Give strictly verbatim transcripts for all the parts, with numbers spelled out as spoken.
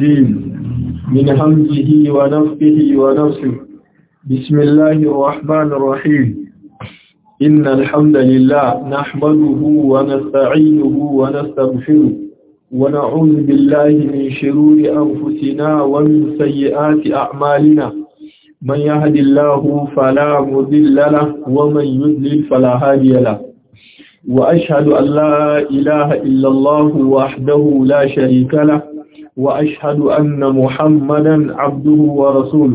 الرجيم من همزه ونفخه ونفسه. بسم الله الرحمن الرحيم. إن الحمد لله نحمده ونستعينه ونستغفره ونعوذ بالله من شرور أنفسنا ومن سيئات أعمالنا. من يهد الله فلا مضل له ومن يضلل فلا هادي له. وأشهد أن لا إله إلا الله وحده لا شريك له وأشهد أن محمدا عبده ورسوله.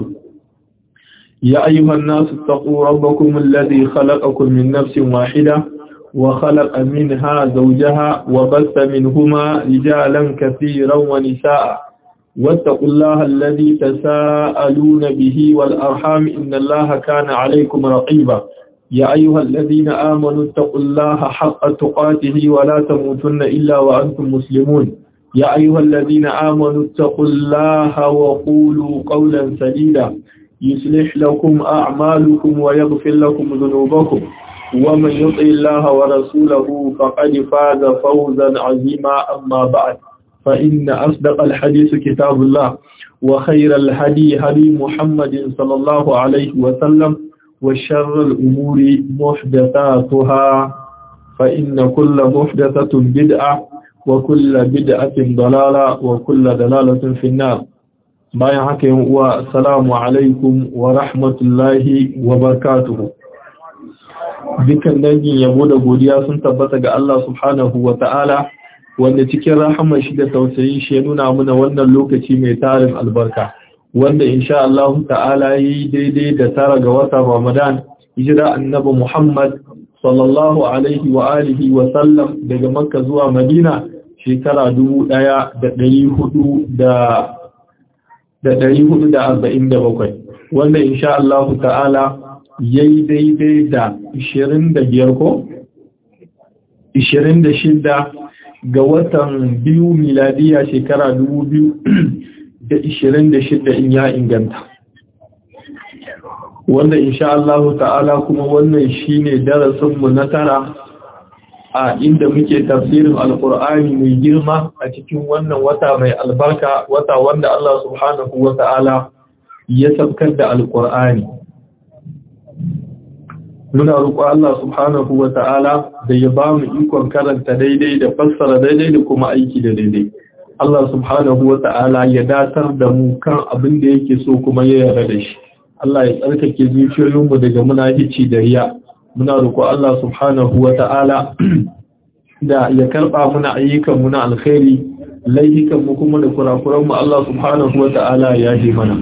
يا أيها الناس اتقوا ربكم الذي خلقكم من نفس واحدة وخلق منها زوجها وبث منهما رجالا كثيرا ونساء واتقوا الله الذي تساءلون به والأرحام إن الله كان عليكم رقيبا. يا أيها الذين آمنوا اتقوا الله حق تقاته ولا تموتن إلا وأنتم مسلمون. يا أيها الذين آمنوا اتقوا الله وقولوا قولا سديدا يصلح لكم أعمالكم ويغفر لكم ذنوبكم ومن يطع الله ورسوله فقد فاز فوزا عظيما. أما بعد فإن أصدق الحديث كتاب الله وخير الهدي هدي محمد صلى الله عليه وسلم وشر الأمور محدثاتها فإن كل محدثة بدعة وكل بدعة ضلالة وكل ضلالة في النار. bayan haka yin uwa assalamu alaikum wa rahmatullahi wa barakatuhu. Dukkan dangin yabo da godiya sun tabbata ga Allah subhanahu wa ta'ala wanda cikin rahamar shi da tausayin shi ya nuna mana wannan lokaci mai tarin albarka wanda insha Allah ta'ala yi daidai da tara ga watan Ramadan hijira annabi Muhammad sallallahu alaihi wa alihi wa sallam daga Makka zuwa Madina shekara dubu ɗaya da ɗari hudu da da ɗari hudu da arba'in da bakwai wanda insha Allah ta'ala yayi daidai da ishirin da biyar ko ishirin da shida ga watan biyu miladiya shekara dubu biyu da ishirin da shida in ya inganta wanda insha Allah ta'ala kuma wannan shine darasin mu na tara a inda muke tafsirin alkur'ani mai girma a cikin wannan wata mai albarka, wata wanda Allah subhanahu wa ta'ala ya sabkar da alkur'ani. Muna roƙo Allah subhanahu wa ta'ala da ya ba mu ikon karanta daidai da fassara daidai da kuma aiki da daidai. Allah subhanahu wa ta'ala ya datar da mu kan abin da yake so kuma ya yarda da shi. Allah ya tsarkake zuciyoyinmu daga munafici da riya. Muna roƙo Allah subhanahu wa ta'ala da ya karɓa muna ayyukan muna alkhairi laifukan mu kuma da kurakuran mu Allah subhanahu wa ta'ala ya yi mana.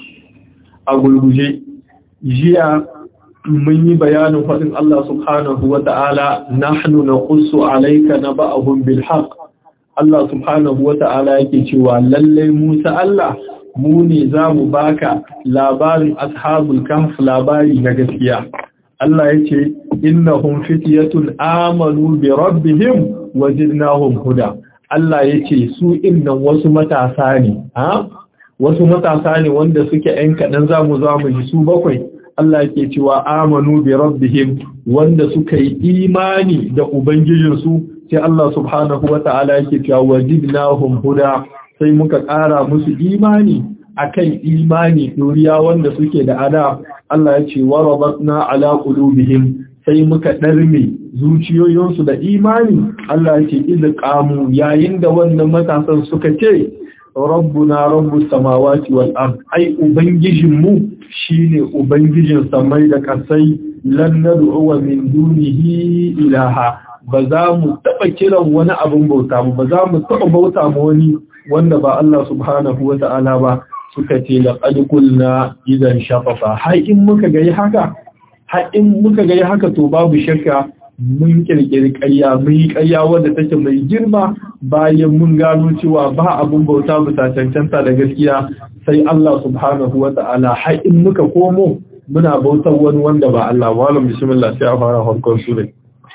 A gulguje jiya mun yi bayanin faɗin Allah subhanahu wa ta'ala nahnu naqussu alayka naba'ahum bil haqq. Allah subhanahu wa ta'ala yake cewa lallai Musa Allah mu ne za mu baka labarin ashabul kahf labari na gaskiya. Allah ya ce innahum fityatun amanu bi rabbihim wajidnahum huda. Allah ya ce su innan wasu matasa ne ha wasu matasa ne wanda suke ɗan kaɗan zamu zamu ji su bakwai. Allah yake cewa amanu bi rabbihim wanda suka yi imani da ubangijinsu sai Allah subhanahu wata'ala yake cewa wajidnahum huda sai muka ƙara musu imani akan imani doriya wanda suke da ada. Allah ya ce warabatna ala qulubihim sai muka darme zuciyoyinsu da imani. Allah ya ce idza qamu yayin da wannan matasan suka ce rabbuna rabbus samawati wal ard ai ubangijinmu shine ubangijin samai da kasai lan nad'u min dunihi ilaha ba za mu taba kiran wani abin bauta ba za mu taba bauta ma wani wanda ba Allah subhanahu wata'ala ba. Suka ce laqad qulna idan shafafa har in muka ga haka har in muka ga haka to babu shakka mun kirkiri ƙarya mun yi ƙarya wanda take mai girma bayan mun gano cewa ba abun bauta bisa cancanta da gaskiya sai Allah subhanahu wata'ala har in muka komo muna bautar wani wanda ba Allah ba. Malam bismillah sai a fara harkar sura.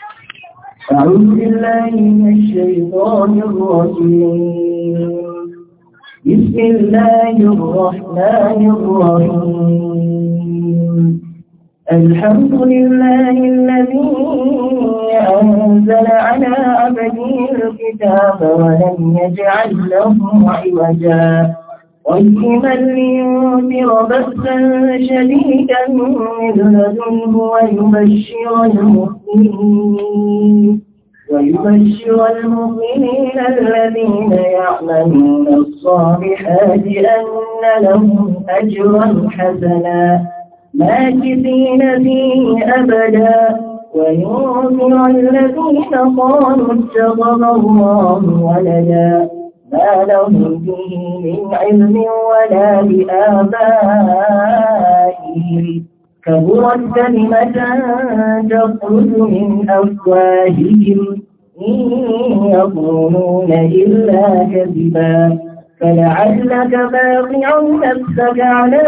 أعوذ بالله من الشيطان الرجيم بسم الله الرحمن الرحيم الحمد لله الذي أنزل على عبده الكتاب ولم يجعل له عوجا قيما لينذر بأسا شديدا من لدنه ويبشر المؤمنين ويبشر المؤمنين الذين يعملون الصالحات أن لهم أجرا حسنا ماكثين فيه أبدا وينذر الذين قالوا اتخذ الله ولدا ما لهم به من علم ولا لآبائهم كبرت كلمة تخرج من أفواههم إن يقولون إلا كذبا فلعلك باقع نفسك على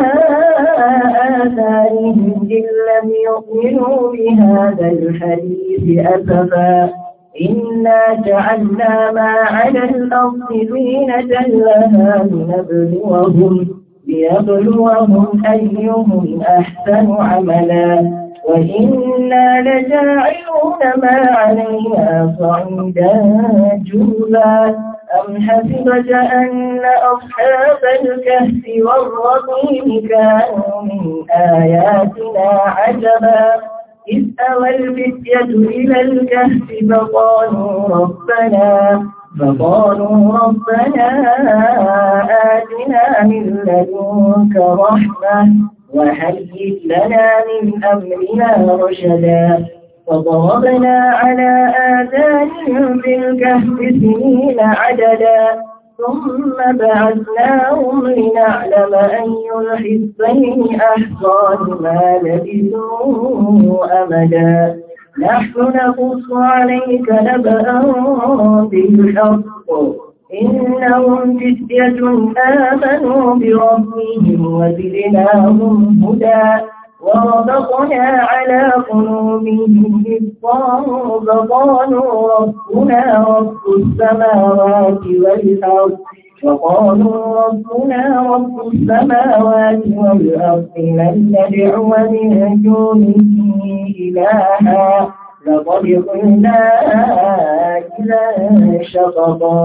آثارهم إن لم يؤمنوا بهذا الحديث أسفا إنا جعلنا ما على الأرض زينة لها لنبلوهم ليبلوهم أيهم أحسن عملا وإنا لجاعلون ما عليها صعيدا جرذا أم حسبت أن أصحاب الكهف والرقيم كانوا من آياتنا عجبا إذ أوى الفتية إلى الكهف فقالوا ربنا فقالوا ربنا آتنا من لدنك رحمة وهيئ لنا من أمرنا رشدا فضربنا على آذانهم في الكهف سنين عددا ثم بعثناهم لنعلم أي الحزبين أحصى لما لبثوا أمدا نحن نقص عليك نبأهم بالحق إنهم فتية آمنوا بربهم وزدناهم هدى وربطنا على قلوبهم إذ قاموا فقالوا ربنا رب السماوات والأرض وقالوا ربنا رب السماوات والأرض لن ندعو من دونه إلها لقد قلنا إذا شططا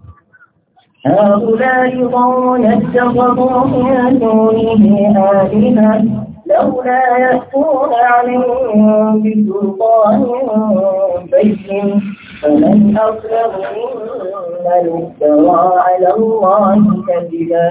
هؤلاء قوم اتخذوا من دونه آلهة لولا يأتون عليهم بسلطان بين فمن أظلم ممن افترى على الله كذبا.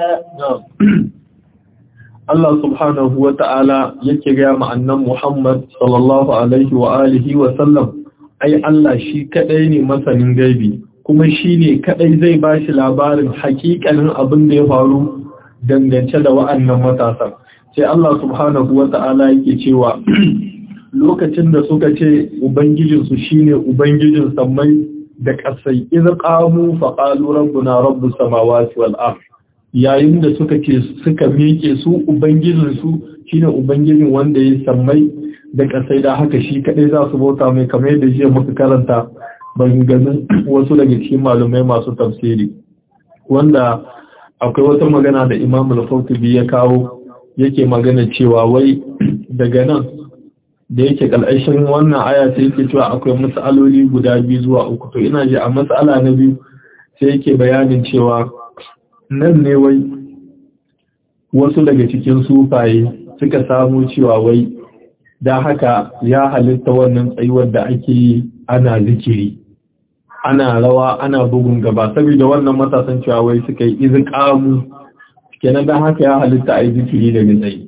Allah subhanahu wa ta'ala yake gaya ma'annan Muhammad sallallahu alaihi wa alihi wa sallam, ai Allah shi kadai ne masanin gaibi, kuma shi ne kadai zai ba shi labarin hakikanin abin da ya faru dangance da wa'annan matasan. Sai Allah subhanahu wa ta'ala yake cewa lokacin da suka ce Ubangijinsu shi ne Ubangijin sammai da ƙasai, iza ƙamu faƙalu rabbuna rabbus samawati wal ardh, yayin da suka ce suka miƙe su Ubangijinsu shi ne Ubangijin wanda ya sammai da ƙasai, da haka shi kaɗai za su bauta mai, kamar yadda jiya muka karanta maganganun wasu daga cikin malumai masu tafsiri, wanda akwai wata magana da Imam al-Qurtubi ya kawo yake magana cewa wai daga nan da yake ƙal'ashin wannan aya sai yake cewa akwai mas'aloli guda biyu zuwa uku, to ina ji a mas'ala na biyu sai yake bayanin cewa nan ne wai wasu daga cikin sufaye suka samu cewa wai da haka ya halitta wannan tsayuwar da ake yi ana zikiri, ana rawa, ana bugun gaba, saboda wannan matasan cewa wai suka yi izikamu kenan, da haka ya halitta a yi zikiri daga tsayi.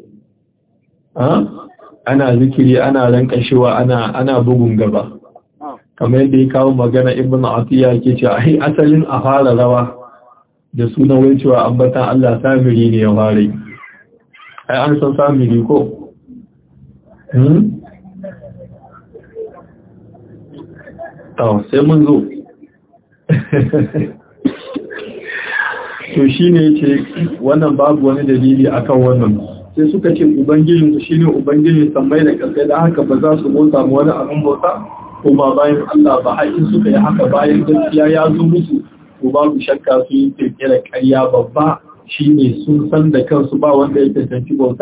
Ana zikiri, ana rankashewa, ana ana bugun gaba, kamar yadda ya kawo magana Ibn Atiyya ke cewa ai asalin a fara rawa da suna wai cewa ambatan Allah samiri ne ya fara. Ai an san samiri ko? Hmm? Tawa sai mun zo. To shi ne ce wannan babu wani dalili akan wannan. Sai suka ce Ubangijinsu shi ne Ubangijin sammai da ƙasai, da haka ba za su bauta ma wani abin bauta ko ba bayan Allah ba, haƙin suka yi haka bayan gaskiya ya zo musu, ko babu shakka su yi kirkirar ƙarya babba, shi ne sun san da kansu ba wanda ya cancanci bauta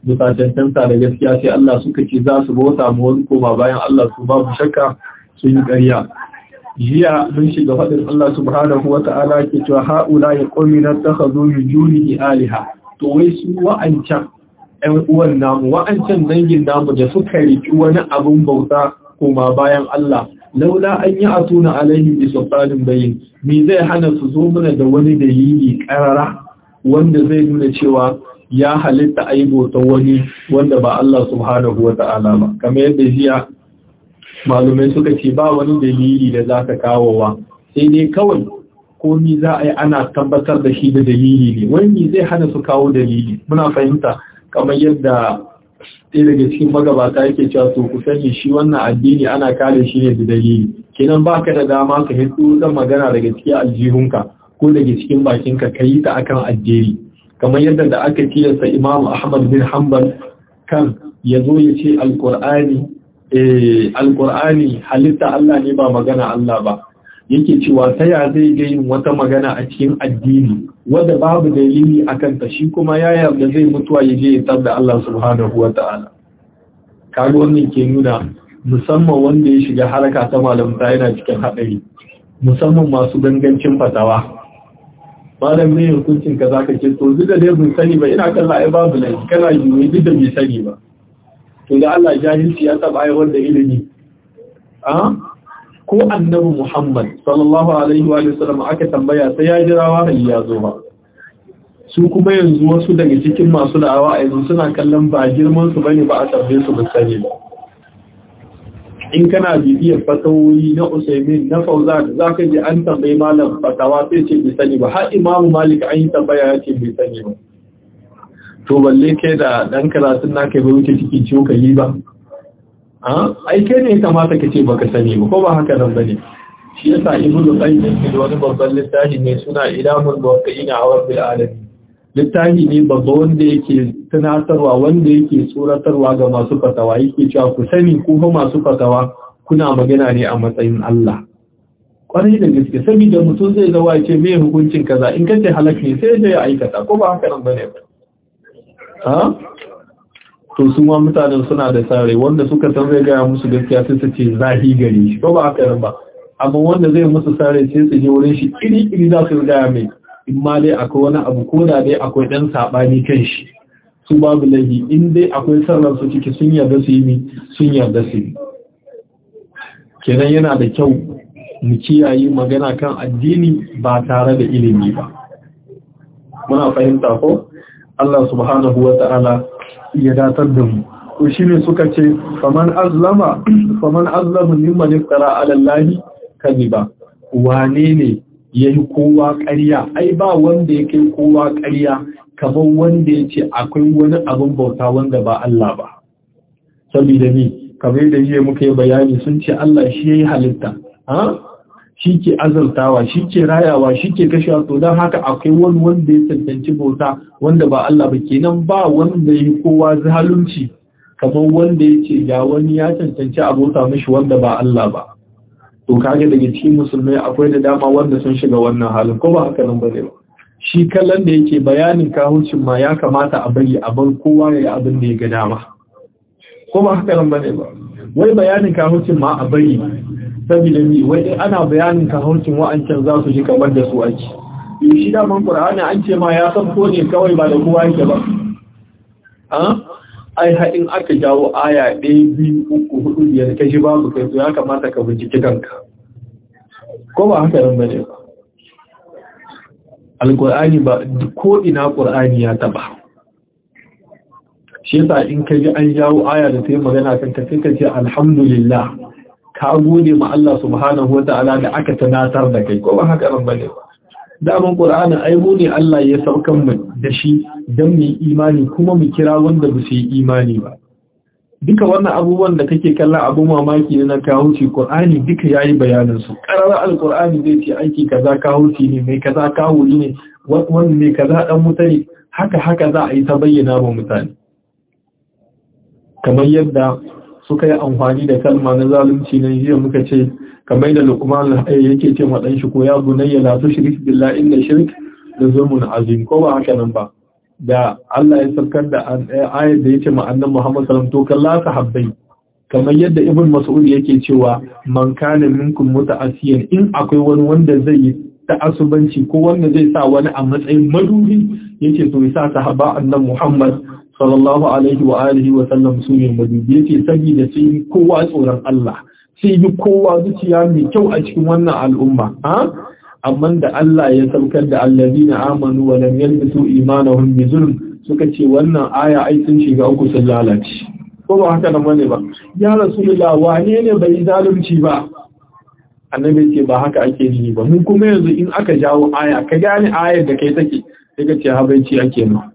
bisa cancanta da gaskiya sai Allah suka ce za su bauta mu wani koma bayan Allah su babu shakka sun yi ƙarya. Jiya mun shiga faɗin Allah subhanahu wa ta'ala ke cewa ha'ula ya qawmina takhadhu min dunihi aliha. To wai su wa'ancan ƴan uwan namu wa'ancan dangin namu da suka riki wani abun bauta koma bayan Allah laula an yi atuna alaihim bi sultanin bayyin, me zai hana su zo mana da wani dalili karara wanda zai nuna cewa ya halitta aibota wani wanda ba Allah subhanahu wa ta'ala ba. Kamar yadda jiya malumai suka ce ba wani dalili da za ka kawowa, sai dai kawai komi za a yi ana tabbatar da shi da dalili ne, wani zai hana su kawo dalili. Muna fahimta kamar yadda ɗaya daga cikin magabata yake cewa to ku sani shi wannan addini ana kare shi ne da dalili, kenan ba ka da dama ka hito zan magana daga cikin aljihunka ko daga cikin bakinka ka yi ta akan addini. Kamar yadda da aka tilasta Imam Ahmad bin Hanbal kan ya zo ya ce alƙur'ani alƙur'ani halitta Allah ne ba magana Allah ba, yake cewa ta ya zai ga yin wata magana a cikin addini wadda babu dalili a kanta, shi kuma ya yarda zai mutuwa ya je ya tabda Allah subhanahu wa ta'ala. Kaga wannan ke nuna musamman wanda ya shiga haraka ta malamta yana cikin haɗari, musamman masu gangancin fatawa. Malam ne hukuncin ka zaka ce to duk da dai bin sani ba ina kalla ai babu lai kana yi duk da bai sani ba. To da Allah jahilci ya taba aiwar da ilimi. A ko annabi Muhammad sallallahu alaihi wa sallam aka tambaya sai ya jira wahayi ya zo ba. Su kuma yanzu wasu daga cikin masu da'awa a yanzu suna kallon ba girman su bane ba a tambaye su ba sani ba. In kana bibiyar fatawoyi na Usaimin na Fauzan za ka ji an tambayi malam fatawa sai ce bai sani ba, har Imam Malik an yi tambaya ya ce bai sani ba. To balle kai da dan karatun naka bai wuce cikin ciwo ka yi ba. A ai kai ne kamata ka ce baka sani ba, ko ba haka nan bane. Shi yasa Ibnu Qayyim da wani babban littafi ne suna Ilamul Muwaqqi'ina a Rabbil Alamin. Littafi ne babba wanda yake tunatarwa wanda yake tsoratarwa ga masu fatawa, yake cewa ku sani ku fa masu fatawa kuna magana ne a matsayin Allah. Kwarai da gaske saboda mutum zai zawa ce me hukuncin kaza in kace halak ne sai ya aikata, ko ba haka nan bane ba. Ha? To su ma mutanen suna da sare wanda suka san zai gaya musu gaskiya sai su ce zahi gare shi, ko ba haka nan ba. Amma wanda zai musu sare sai su je wurin shi iri-iri za su gaya mai in ma dai akwai wani abu ko da dai akwai ɗan saɓani kan shi, su babu laifi in dai akwai sarrar su ciki sun yarda su yi mi sun yarda su yi. Kenan yana da kyau mu kiyaye magana kan addini ba tare da ilimi ba. Muna fahimta ko? Allah subhanahu wa ta'ala ya datar da mu. Ko shi ne suka ce faman azlama faman azlamu mimman iftara ala Allah kadiba. Wane ne ya yi kowa ƙarya, ai ba wanda ya kai kowa ƙarya kamar wanda ya ce akwai wani abin bauta wanda ba Allah ba. Saboda ni, kamar da jiya muka yi bayani sun ce Allah shi ya yi halitta, shi ke azaltawa, shi ke rayawa, shi ke kashewa, to don haka akwai wani wanda ya cancanci bauta wanda ba Allah ba, kenan ba wanda ya yi kowa zalunci kamar wanda ya ce ga wani ya cancanci a bauta mishi wanda ba Allah ba. To kage daga cikin musulmai akwai da dama wanda sun shiga wannan halin, ko ba haka nan bane ba. Shi kallon da yake bayanin kahucin ma ya kamata a bari a bar kowa ya yi abin da ya ga dama, ko ba haka nan bane ba. Wai bayanin kahucin ma a bari saboda ni wai ana bayanin kahucin wa'ancan za su ji kamar da su ake. Yau shi daman Qur'ani an ce ma ya san ko ne kawai ba da kowa yake ba. A ai haɗin aka jawo aya ɗaya biyu uku hudu biyar ka shi babu kai to ya kamata ka binciki kanka, ko ba haka nan bane ba. Alƙur'ani ba ko ina ƙur'ani ya taba. Shi yasa in ka ji an jawo aya da ta yi magana kan ka sai ka ce alhamdulillah, ka gode ma Allah subhanahu wata'ala da aka tunatar da kai, ko ba haka nan bane ba. Daman Qur'ani ai mu ne Allah ya saukan mu da shi don mu yi imani kuma mu kira wanda ba su yi imani ba. Duka wannan abubuwan da kake kallon abu mamaki ne na kawuci, Qur'ani duka yayi bayanin su. Qararar al-Qur'ani zai ce aiki kaza kawuci ne, mai kaza kawuli ne, wannan ne kaza dan mutane, haka haka za a yi ta bayyana wa mutane. Kamar yadda suka yi amfani da kalma na zalunci nan jiya muka ce kamar da Luqman yake ce ma dan shi ko ya bunayya la tushrik billahi inna shirk la zulmun azim, ko ba haka nan ba. da Allah ya saukar da ayar da yake ma annabi Muhammad sallallahu alaihi wasallam to kalla sahabbai kamar yadda Ibn Mas'ud yake cewa man kana minkum muta'assiyan, in akwai wani wanda zai yi ta'assubanci ko wanda zai sa wani a matsayin madubi yace to yasa sahaba annabi Muhammad sallallahu alaihi wa alihi wa sallam su ne madubi, yace saboda sai kowa tsoron Allah, sai bi kowa zuciya mai kyau a cikin wannan al'umma. ha amma da Allah ya saukar da allazina amanu wa lam yalbisu imanahum bi zulm, suka ce wannan aya ai sun shiga uku sun lalace, ko ba haka nan bane ba? Ya rasulullah, wane ne bai zalunci ba? Annabi ce ba haka ake yi ba. Mun kuma yanzu in aka jawo aya ka gane ayar da kai take sai ka ce habaici ake ma.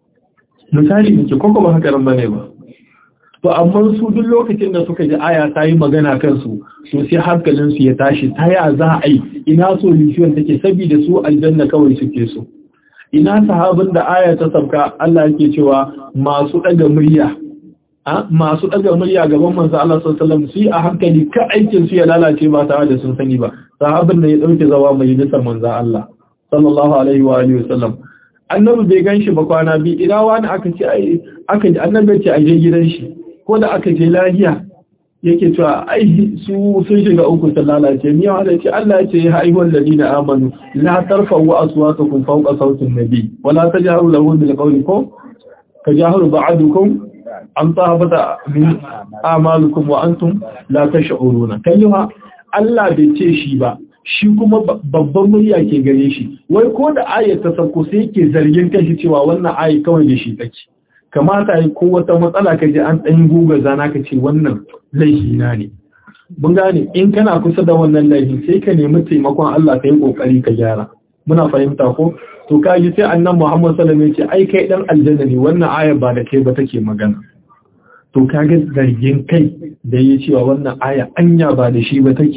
Misali ne ko ba haka nan bane ba? To amma su duk lokacin da suka ji aya ta yi magana kansu, to sai hankalin su ya tashi, ta ya za a yi, ina solution take, saboda su aljanna kawai suke so. Ina sahabin da aya ta sauka Allah yake cewa masu daga murya a masu daga murya gaban manzo Allah sallallahu alaihi wasallam su a hankali ka aikin su ya lalace ba tare da sun sani ba. Sahabin da ya dauke zawa mai nisa manzo Allah sallallahu alaihi wa alihi wasallam, annabi bai ganshi ba kwana bi, ina wani aka ce ai aka annabi ce a je gidan shi, ko da aka je lafiya yake cewa ai su sun shiga uku sun lalace. Ni ya ce Allah ya ce ya ayyuhal ladina amanu la tarfa'u aswatakum fawqa sawti an-nabi wa la tajharu lahu bil qawli kajahru ba'dukum an tahabata min a'malukum wa antum la tash'uruna. kallima Allah bai ce shi ba, shi kuma babban murya ke gare shi. Wai ko da ayat ta sauko sai yake zargin kanshi cewa wannan ayi kawai da shi take. Kamata yi ko wata matsala ka je an ɗan guga zana ka ce wannan laifina ne. Mun gane in kana kusa da wannan laifin sai ka nemi taimakon Allah ka yi ƙoƙari ka gyara. Muna fahimta ko? To ka ji sai annan Muhammad sallallahu alaihi wasallam ya ce ai kai dan aljanna ne, wannan aya ba da kai ba take magana. To ka ga zargin kai da ya cewa wannan aya anya ba da shi ba take.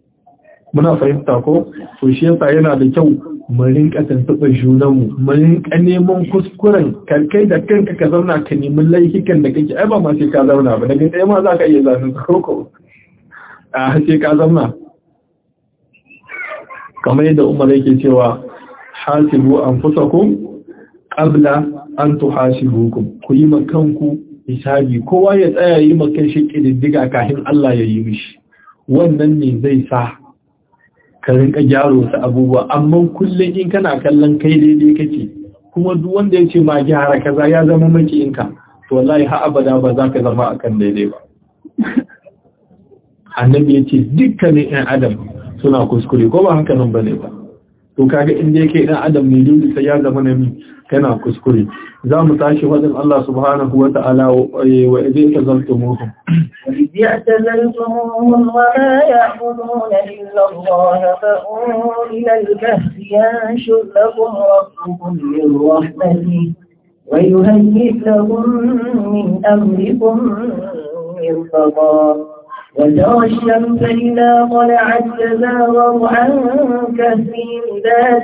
Muna fahimta ko? To shi yasa yana da kyau mu rinka tantabar junanmu, mu rinka neman kuskuren kai da kanka ka zauna ka nemi laifukan da kake. Ai ba ma sai ka zauna ba, daga ɗaya ma za ka iya zanen koko a sai ka zauna. Kamar yadda Umar yake cewa hasibu anfusakum qabla an tuhasibukum, ku yi makanku hisabi, kowa ya tsaya yi makan shi kididdiga kafin Allah ya yi mishi. Wannan ne zai sa ka rinka gyaro wasu abubuwa. Amma kullum in kana kallon kai daidai kake, kuma duk wanda ya ce ma gyara kaza ya zama makiyinka, to wallahi ha abada ba za ka zama akan daidai ba. Annabi ya ce dukkanin ɗan adam suna kuskure, ko ba haka nan bane ba? To kaga in dai kai ɗan adam ne dole sai ya zama nami kana kuskure. Za mu tashi wajen Allah subhanahu wa ta'ala wa idza tazaltumuhum وإذ اعتزلتموهم وما يعبدون إلا الله فأووا إلى الكهف ينشر لكم ربكم من رحمته ويهيئ لكم من أمركم مرفقا وترى الشمس إذا طلعت تزاور عن كهفهم ذات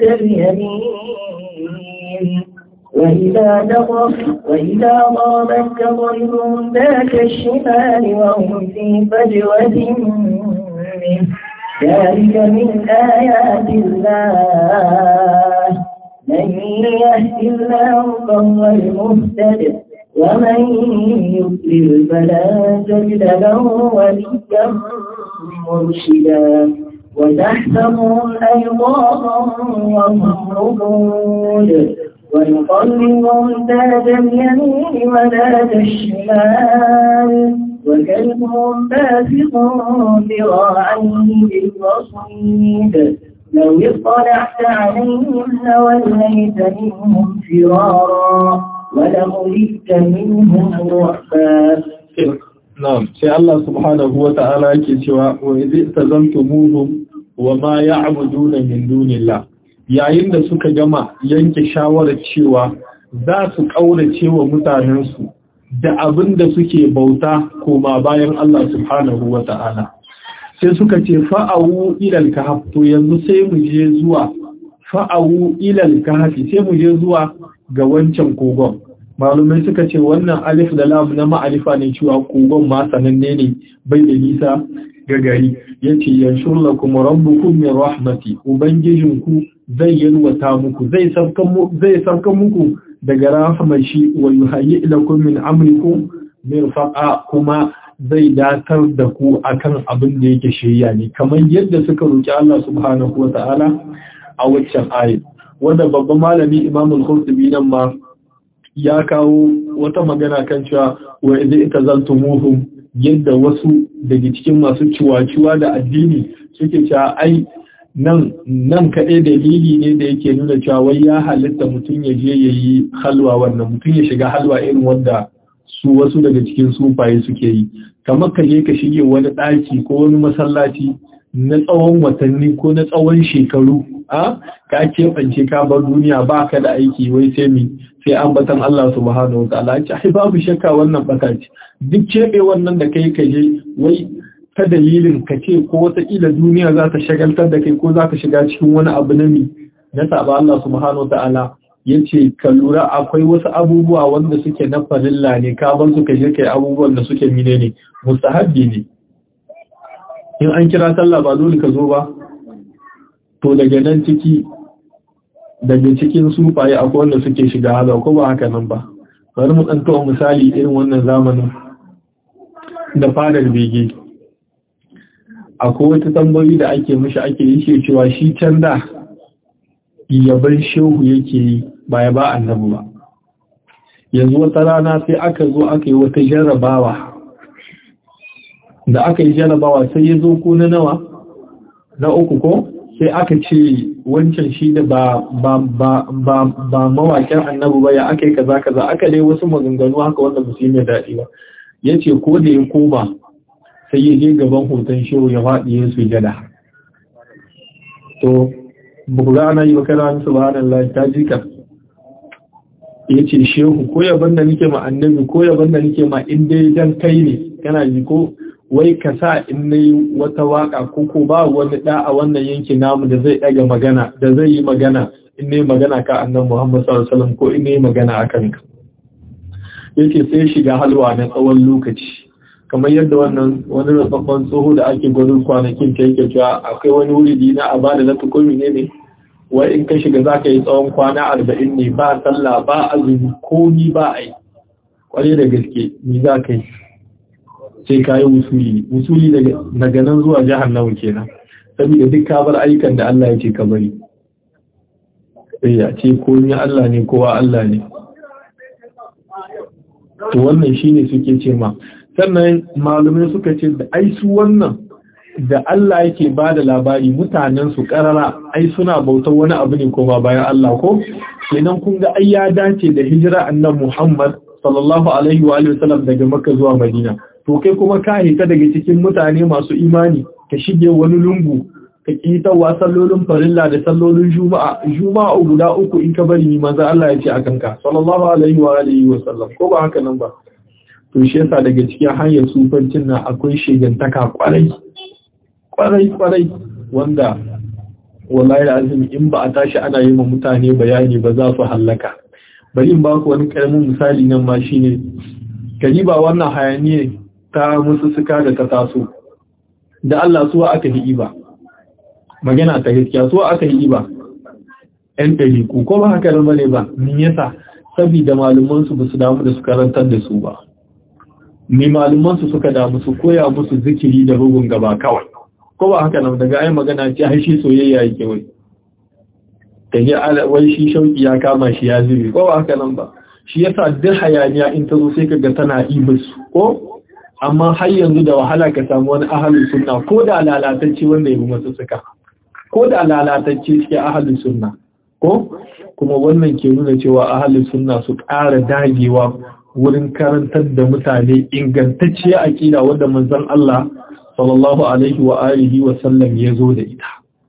اليمين وإذا تغرب وإذا غابت تضربهم ذات الشمال وهم في فجوة منه ذلك من آيات الله من يهد الله فهو المهتد ومن يضلل فلا تجد له وليا مرشدا وتحسبهم أيقاظا وهم رقود ونقلبهم ذات اليمين وذات الشمال وكلبهم باسط ذراعيه بالوصيد لو اطلعت عليهم لوليت منهم فرارا ولملئت منهم رعبا. نعم سي الله سبحانه وتعالى yake cewa wa idh tazamtumuhum wa ma ya'buduna min dunillah, yayin da suka gama yanke shawarar cewa za su kaurace wa mutanensu da abin da suke bauta koma bayan Allah subhanahu wa ta'ala, sai suka ce fa'awu ilal kahf. To yanzu sai mu je zuwa fa'awu ilal kahf, sai mu je zuwa ga wancan kogon. Malumai suka ce wannan alif da lam na ma'arifa ne cewa kogon ma sananne ne bai da nisa ga gari. Yace yanshur lakum rabbukum min rahmati, ubangijinku zai yalwata muku, zai sauka muku zai sauka muku daga rahmar shi wa yuhayyi lakum min amrikum mirfaqa kuma zai datar da ku akan abin da yake shiriya ne kamar yadda suka roki Allah subhanahu wata'ala a waccan ayat wanda babban malami Imam al-Qurtubi nan ma ya kawo wata magana kan cewa wa idza itazaltumuhum yadda wasu daga cikin masu ciwaciwa da addini suke cewa ai nan nan kaɗai dalili ne da yake nuna cewa wai ya halitta mutum ya je ya yi halwa wannan mutum ya shiga halwa irin wanda su wasu daga cikin sufaye suke yi kamar ka je ka shige wani ɗaki ko wani masallaci na tsawon watanni ko na tsawon shekaru a ka keɓance ka bar duniya ba ka da aiki wai sai mi sai ambatan Allah subhanahu wa ta'ala ce ai babu shakka wannan baka ce duk keɓe wannan da kai ka je wai ta dalilin ka ce ko wataƙila duniya za ta shagaltar da kai ko za ka shiga cikin wani abu na mi na saba Allah subhanahu wa ta'ala ya ce ka lura akwai wasu abubuwa wanda suke na farilla ne ka bar su ka je kai abubuwan da suke mine ne mustahabbi ne in an kira sallah ba dole ka zo ba to daga nan ciki daga cikin sufaye akwai wanda suke shiga haza ko ba haka nan ba bari mu ɗan tawa misali irin wannan zamanin da fadar bege akwai wata tambayoyi da ake mishi ake yi shi cewa shi can da yaban shehu yake yi ba ya ba annabi ba yanzu wata rana sai aka zo aka yi wata jarrabawa da aka yi jarrabawa sai ya zo ko na nawa na uku ko sai aka ce wancan shi da ba ba ba ba ba mawaƙin annabi ba ya aka yi kaza kaza aka dai wasu maganganu haka wanda ba su yi mai daɗi ba yace ko da ya koma sai ya je gaban hoton shehu ya faɗi ya sujada to buga ana yi makana subhanallah ta jika yace shehu ko yaban da nake ma annabi ko yaban da nake ma in dai dan kai ne kana ji ko wai ka sa in nayi wata waka ko ko ba wani da a wannan yankin namu da zai daga magana da zai yi magana in nayi magana ka annabi Muhammad sallallahu alaihi wasallam ko in nayi magana akan ka yace sai shiga halwa na tsawon lokaci kamar yadda wannan wani babban tsoho da ake gwanin kwanakin ta yake cewa akwai wani wuri dina a bada na tukumi ne ne wai in ka shiga za ka yi tsawon kwana arba'in ne ba sallah ba azumi komi ba a yi kwarai da gaske ni za ka yi sai ka yi wusuli wusuli daga nan zuwa jihar nawa kenan saboda duk ka bar ayyukan da Allah ya ce ka bari sai ya ce komi Allah ne kowa Allah ne to wannan shine suke ce ma sannan malumai suka ce da ai su wannan da Allah yake ba da labari mutanen su karara ai suna bautar wani abu ne ko ba bayan Allah ko kenan kun ga ai ya dace da hijira annabi Muhammad sallallahu alaihi wa sallam daga Makka zuwa Madina to kai kuma ka hita daga cikin mutane masu imani ka shige wani lungu ka kitawa sallolin farilla da sallolin juma'a juma'a guda uku in ka bari manzo Allah ya ce akan ka sallallahu alaihi wa alihi wa sallam ko ba haka nan ba to shi yasa daga cikin hanyar sufancin nan akwai shigantaka kwarai kwarai kwarai wanda wallahi azumi in ba a tashi ana yi wa mutane bayani ba za su hallaka bari in ba ku wani karamin misali nan ma shine kariba wannan hayaniye ta musu suka da ta taso da Allah suwa aka yi iba magana ta gaskiya suwa aka yi iba ɗan ɗariku ko ba haka nan bane ba me yasa saboda malaman su ba su damu da su karantar da su ba ni malaman su suka damu su koya musu zikiri da bugun gaba kawai ko ba haka nan daga ai magana ce ai shi soyayya yake wai kaje wai shi shauki ya kama shi ya zube ko ba haka nan ba shi yasa duk hayaniya in ta zo sai kaga tana ibis ko amma har yanzu da wahala ka samu wani ahlus sunna ko da lalatacce wanda ya bi masu suka ko da lalatacce cikin ahlus sunna ko kuma wannan ke nuna cewa ahlus sunna su ƙara dagewa wurin karantar da mutane ingantacciyar aqida wanda manzon Allah sallallahu alaihi wa alihi wa sallam ya zo da ita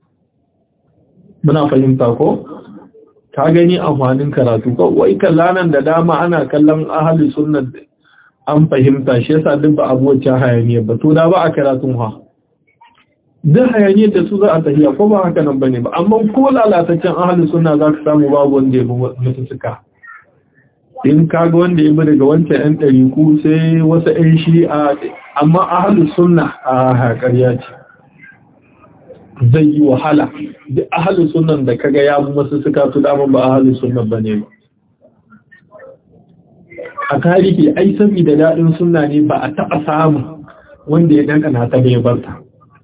muna fahimta ko ka gani amfanin karatu ko wai kallanan da dama ana kallon ahli sunna an fahimta shi yasa duk ba abuwacin hayaniya ba to da ba a karatun ha duk hayaniyar da su za a tahiya ko ba haka nan bane ba amma ko lalataccen ahli sunna za ka samu babu wanda ya bi mutu suka in kaga wanda ya bi daga wancan yan ɗariku sai wasu yan shi'a amma ahli sunna a ƙarya ce zai yi wahala duk ahli sunnan da kaga ya bi masu suka tu dama ba ahli sunna bane ba a tarihi ai saboda daɗin sunna ne ba a taɓa samun wanda ya ɗanɗana ta bai barta.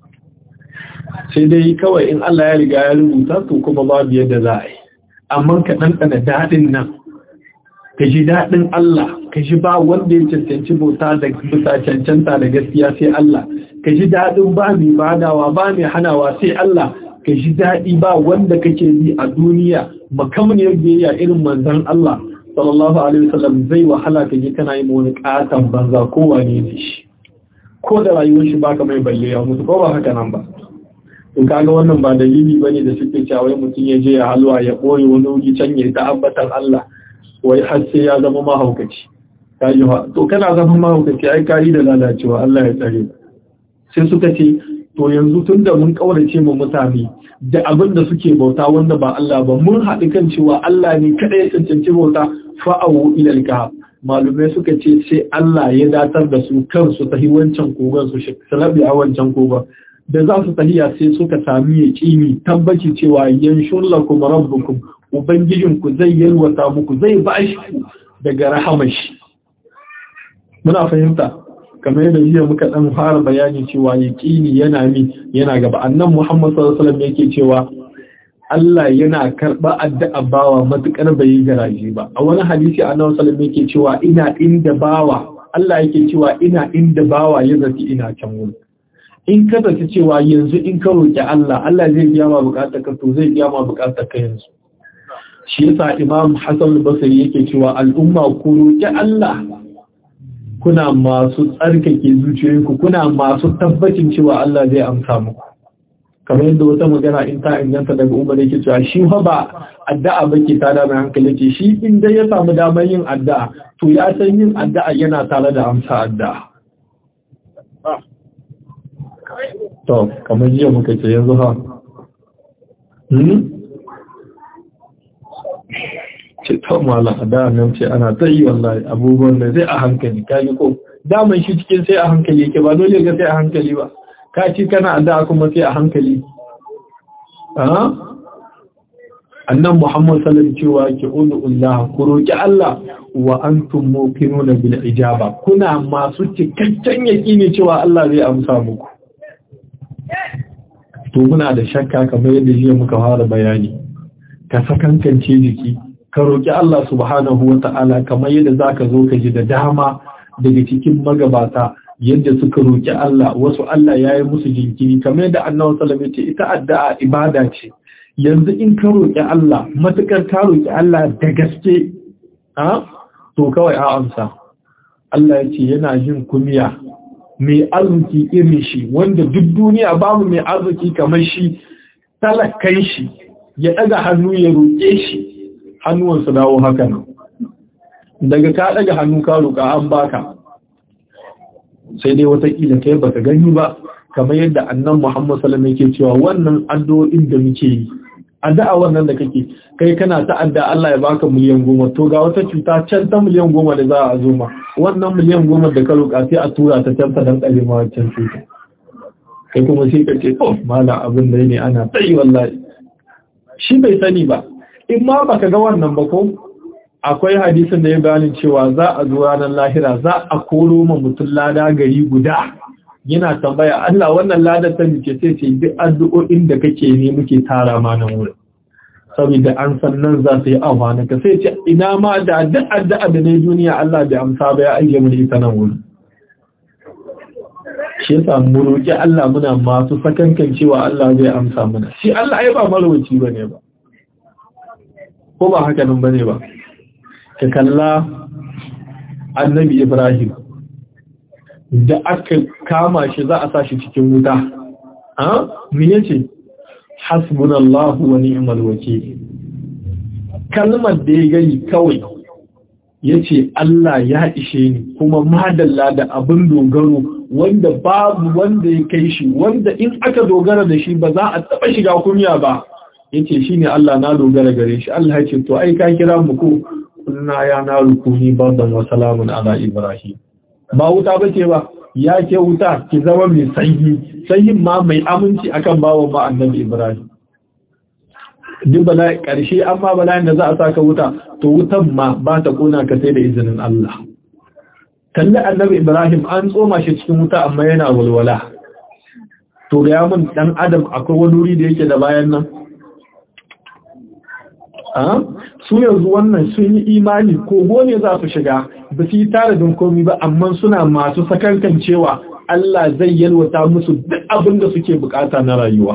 Sai dai kawai in Allah ya riga ya rubuta to kuma babu yadda za a yi. Amma ka ɗanɗana daɗin nan, ka ji daɗin Allah, ka ji ba wanda ya cancanci bauta da bisa cancanta da gaskiya sai Allah, ka ji daɗin ba mai badawa ba mai hanawa sai Allah, ka ji daɗi ba wanda kake bi a duniya makamniyar biyayya irin manzon Allah sallallahu alaihi wasallam, zai wahala ka ji kana yi wani ƙatan banza ko wane ne shi, ko da rayuwar shi baka mai balle ya mutu ko ba haka nan ba. In kaga wannan ba dalili bane da suke cewa wai mutum ya je ya halwa ya boye wani wuri can ya ta ambatan Allah wai har sai ya zama mahaukaci. Kaji ha to kana zama mahaukaci ai kai da lalacewa, Allah ya tsare. Sai suka ce to yanzu tunda mun kaurace mu mutane da abin da suke bauta wanda ba Allah ba, mun haɗu kan cewa Allah ne kada ya cancanci bauta, fa'awu ilal kahf. Malumai suka ce sai Allah ya datar da su kansu ta wancan kogon su salabi a wancan kogon. Da za su tahiya sai suka sami yaƙini tabbaci cewa yanshun lakum rabbukum, ubangijinku zai yalwata muku, zai bashi ku daga rahamashi. Muna fahimta kamar yadda jiya muka dan fara bayani cewa yaƙini yana mi yana gaba. Annan Muhammad sallallahu alaihi wasallam yake cewa Allah yana karba addu'a bawa matukar bai garaje ba. A wani hadisi Annabi sallallahu alaihi wasallam yake cewa ina inda bawa, Allah yake cewa ina inda bawa ya zaci ina can wurin. In ka zaci cewa yanzu in ka roƙi Allah, Allah zai biya ma buƙatar ka, to zai biya ma buƙatar ka yanzu. Shi yasa Imam Hassan al-Basri yake cewa al'umma ku roƙi Allah, kuna masu tsarkake zuciyoyinku, kuna masu tabbacin cewa Allah zai amsa muku. Kamar yadda wata magana in ta inganta daga Umar yake cewa shi fa ba addu'a bake ta da mai hankali ce, shi in dai ya samu damar yin addu'a to ya san yin addu'a yana tare da amsa addu'a. To, kamar jiya muka ce yanzu ha. Hmm? Ce ta mala a da nan ce ana ta yi wallahi abubuwan da zai a hankali, ka yi ko, daman shi cikin sai a hankali yake ba dole ga sai a hankali ba, ka ci kana da kuma sai a hankali. Ha? Annan Muhammad sallallahu cewa ke ulu'ullah, ku roƙi Allah wa antum muqinuna bil ijaba, kuna masu cikakken yaƙini cewa Allah zai amsa muku. To muna da shakka kamar yadda jiya muka fara bayani, ka sakankance jiki, ka roƙi Allah subhanahu wa ta'ala kamar yadda zaka zo ka ji da dama daga cikin magabata yadda suka roƙi Allah, wasu Allah ya yi musu jinkiri kamar yadda Annabi sallallahu alaihi wasallam ce ita addu'a ibada ce. Yanzu in ka roƙi Allah, matukar ka roƙi Allah da gaske, ha? To kawai a amsa. Allah ya ce yana jin kumiya mai arziki irin shi, wanda duk duniya babu mai arziki kamar shi, talakai shi ya ɗaga hannu ya roƙe shi, hannuwansu dawo haka nan. Daga ka ɗaga hannu ka roƙa an baka, sai dai watakila kai baka gani ba, kamar yadda annan Muhammad sallallahu alaihi wasallam yake cewa wannan addu'o'in da muke yi, addu'a wannan da kake kai kana ta addu'a Allah ya baka miliyan goma, to ga wata cuta can ta miliyan goma da za a zo ma, wannan miliyan goma da ka roƙa sai a tura ta can ta dan tsare ma wancan cuta. Kai kuma sai ka ce oh malam abin da ne ana tsayi wallahi, shi bai sani ba. In ma baka ga wannan ba ko akwai hadisin da ya bayanin cewa za a zo ranar lahira, za a koro ma mutum lada gari guda, yana tambaya Allah wannan ladar ta muke sai ce duk addu'o'in da kake ne muke tara ma nan wurin, saboda an san nan za su yi amfani ka, sai ce ina ma da duk addu'a da ne duniya Allah bai amsa ba ya ajiye mu ita nan wurin. Shi yasa mu roki Allah muna masu sakankan cewa Allah zai amsa mana. Shi Allah ai ba marwaci bane ba, ko ba haka nan bane ba. Ka kalla Annabi Ibrahim da aka kama shi za a sa shi cikin wuta, ha me yace hasbunallahu wa ni'mal wakeel. Kalmar da ya gani kawai yace Allah ya ishe ni, kuma madalla da abin dogaro wanda babu wanda ya kai shi, wanda in aka dogara da shi ba za a taba shiga kunya ba, yace shine Allah na dogara gare shi. Allah ya ce to ai ka kira mu ko kunna ya na rukuni bardan wa salamun ala Ibrahim. Ba wuta bace ba, ya ke wuta ki zama mai sanyi, sanyin ma mai aminci akan bawon ma Annabi Ibrahim. Duk bala'i ƙarshe amma bala'in da za a saka wuta, to wutan ma ba ta kona ka sai da izinin Allah. kalli annabi Ibrahim an tsoma shi cikin wuta amma yana walwala to ga mun dan adam akwai wani wuri da yake da bayan nan a su yanzu wannan sun yi imani ko gone za su shiga ba su yi tare da komai ba amma suna masu sakankan cewa Allah zai yalwata musu duk abin da suke bukata na rayuwa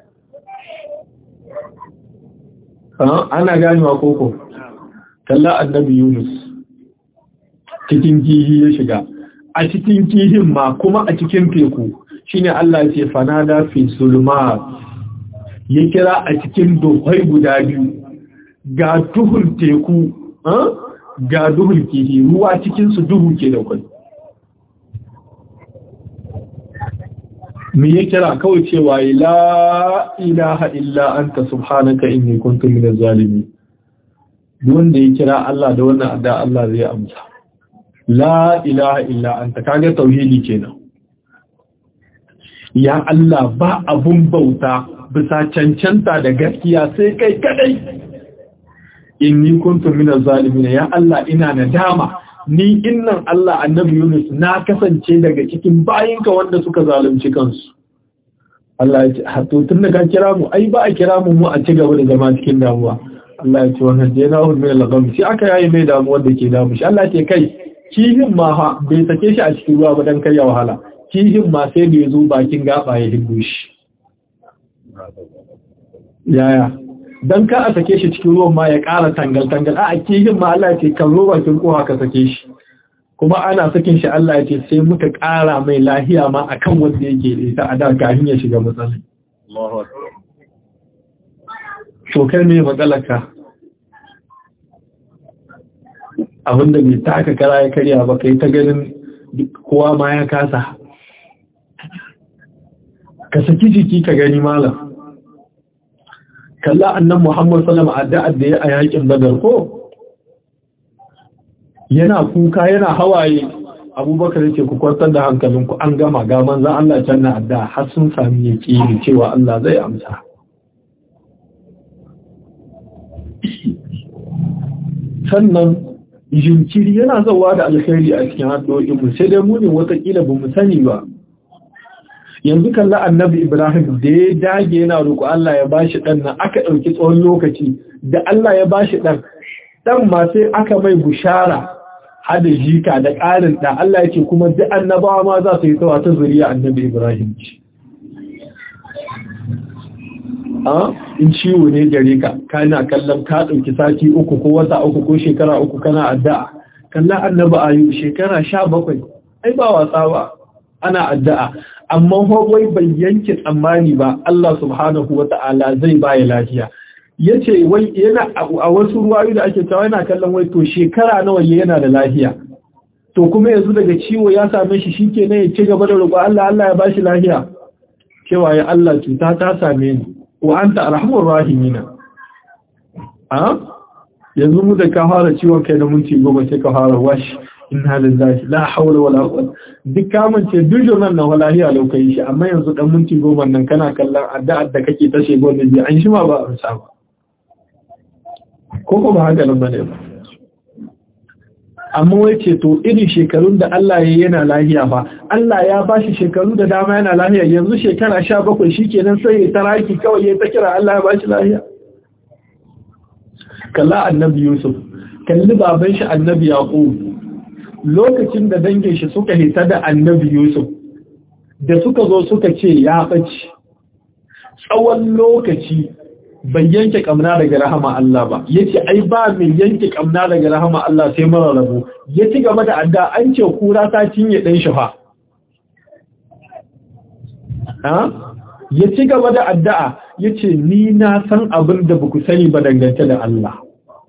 ana ganewa koko kalla annabi Yunus cikin kihi ya shiga a cikin kihin ma kuma a cikin teku shine Allah ya ce fanada fi zulmat ya kira a cikin duhai guda biyu ga duhun teku ga duhun kihi ruwa cikin su duhu ke da kwai me ya kira kawai cewa la ilaha illa anta subhanaka inni kuntu minaz zalimin wanda ya kira Allah da wannan adda Allah zai amsa la ilaha illa anta kaga tauhidi kenan ya Allah ba abun bauta bisa cancanta da gaskiya sai kai kadai inni kuntu minaz zalimin ya Allah ina nadama ni innan Allah annabi Yunus na kasance daga cikin bayinka wanda suka zalunci kansu Allah ya ce hato tun da ka kira mu ai ba a kira mu mu a ci gaba da zama cikin damuwa Allah ya ce wannan dai na hulmi lagam shi aka yayi mai damuwar da ke damu shi Allah ya ce kai kihin ma ha bai sake shi a cikin ruwa ba dan kai ya wahala kihin ma sai da yazo bakin gaba ya hindu shi yaya dan ka a sake shi cikin ruwan ma ya ƙara tangal tangal a kihin ma Allah ya ce kan ruwa kin ko haka sake shi kuma ana sakin shi Allah ya ce sai muka ƙara mai lahiya ma akan wanda yake da ita a da kafin ya shiga matsala Allahu akbar to kai ne matsalarka abinda bai taka kara ya karya ba kai ta ganin kowa ma ya kasa ka saki jiki ka gani malam kalla annan Muhammad sallallahu alaihi wasallam addu'a da ya a yakin Badar ko yana kuka yana hawaye Abubakar yake ku kwantar da hankalinku an gama ga manzon Allah can na addu'a har sun sami yaqini cewa Allah zai amsa sannan jinkiri yana zawa da alkhairi a cikin addu'o'in mu sai dai mu ne watakila ba mu sani ba yanzu kalla annabi Ibrahim da ya dage yana roƙo Allah ya bashi dan nan aka dauki tsawon lokaci da Allah ya bashi dan dan ma sai aka mai bushara hada jika da ƙarin da Allah yake kuma duk annabawa ma za su yi tsawa ta zuriya annabi Ibrahim ce a in ciwo ne gare ka kana kallon ka dauki sati uku ko wata uku ko shekara uku kana addu'a kallon annabi Ayyub shekara sha bakwai ai ba wasa ba ana addu'a amma wai bai yanke tsammani ba Allah subhanahu wata'ala zai baya lafiya yace wai yana a wasu ruwayoyi da ake cewa yana kallon wai to shekara nawa yana da lafiya to kuma yanzu daga ciwo ya same shi shikenan ya ci gaba da roƙo Allah Allah ya bashi lafiya cewa ya Allah cuta ta same ni wa anta arhamur rahimin a yanzu mu da ka fara ciwon kai da minti goma sai ka fara washi inna lillahi la hawla wala quwwata duk kaman ce dujo nan na wallahi a lokaci shi amma yanzu dan minti goma nan kana kallon addu'a da kake ta shego ne bi an shi ma ba a sa ba ko kuma haka nan bane ba amma wai ce to irin shekarun da Allah ya yana lahiya ba Allah ya bashi shekaru da dama yana lahiya yanzu shekara sha bakwai shikenan sai ya taraki kawai ya ta kira Allah ya bashi lahiya kalla annabi Yusuf kalli baban shi annabi Yaqub lokacin da dangin shi suka hita da annabi Yusuf da suka zo suka ce ya ɓaci tsawon lokaci bai yanke kamna daga rahama Allah ba yace ai ba mai yanke kamna daga rahama Allah sai mara rabo ya ci gaba da adda an ce kura ta cinye dan shi fa ha ya ci gaba da addu'a yace ni na san abin da baku sani ba dangance da Allah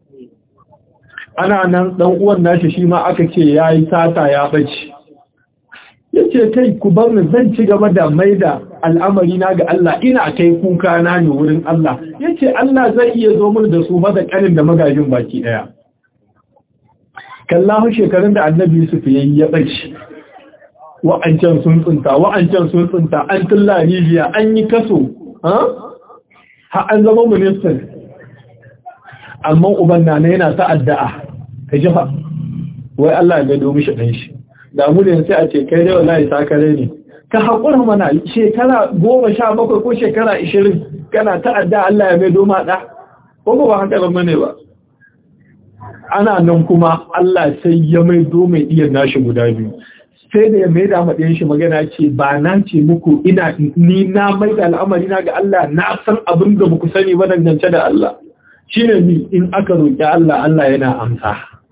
ana nan dan uwan nashi shi ma aka ce yayi sata ya bace yace kai ku bar ni zan ci gaba da maida al'amari na ga Allah ina kai kuka na ne wurin Allah yace Allah zai iya zo mun da su ba da kanin da magajin baki daya kallahu shekarun da Annabi Yusuf yayi ya bace wa'ancan sun tsunta wa'ancan sun tsunta an tulla rijiya an yi kaso ha ha an zama minister amma uban na yana ta addu'a ka jifa wai Allah ya gado mishi dan shi da mu ne sai a ce kai dai wallahi sakare ne ka haƙura mana shekara goma sha bakwai ko shekara ishirin kana ta'adda Allah ya mai doma ɗa ko ba haka ba ne ba ana nan kuma Allah sai ya mai doma iya nashi guda biyu sai da ya mai da maɗayin shi magana ce ba na ce muku ina ni na mai da al'amari na ga Allah na san abin da muku sani ba dangance da Allah shine ni in aka roƙi Allah Allah yana amsa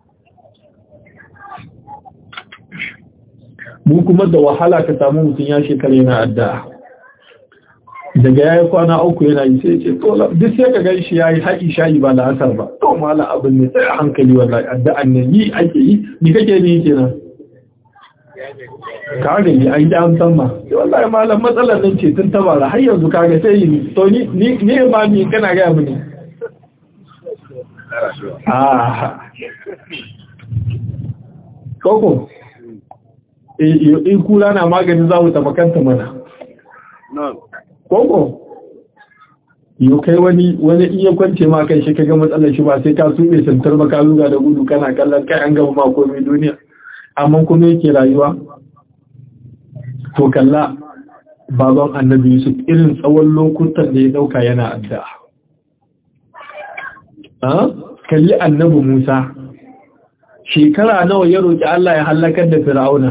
mu kuma da wahala ka samu mutum ya shekara yana addu'a daga yayi kwana uku yana yi sai ce to duk sai ka gan shi yayi haƙi shayi ba la'asar ba to mala abin ne sai hankali wallahi addu'an ne yi ake yi ni kake ni kenan ka ga ni an ji an san ma wallahi malam matsalar nan ce tun tabara har yanzu kaga sai yi to ni ni ba ni kana ga mu ne ah koko in kula na maganin za mu tabakanta mana koko yau kai wani wani iya kwance ma kai shi ka ga matsalar shi ba sai ka sube santar ba ka zuga da gudu kana kallon kai an gaba ma komai duniya amma kuma yake rayuwa to kalla baban annabi Yusuf irin tsawon lokutan da ya dauka yana addu'a ah kalli annabi Musa shekara nawa ya roki Allah ya halakar da Fir'auna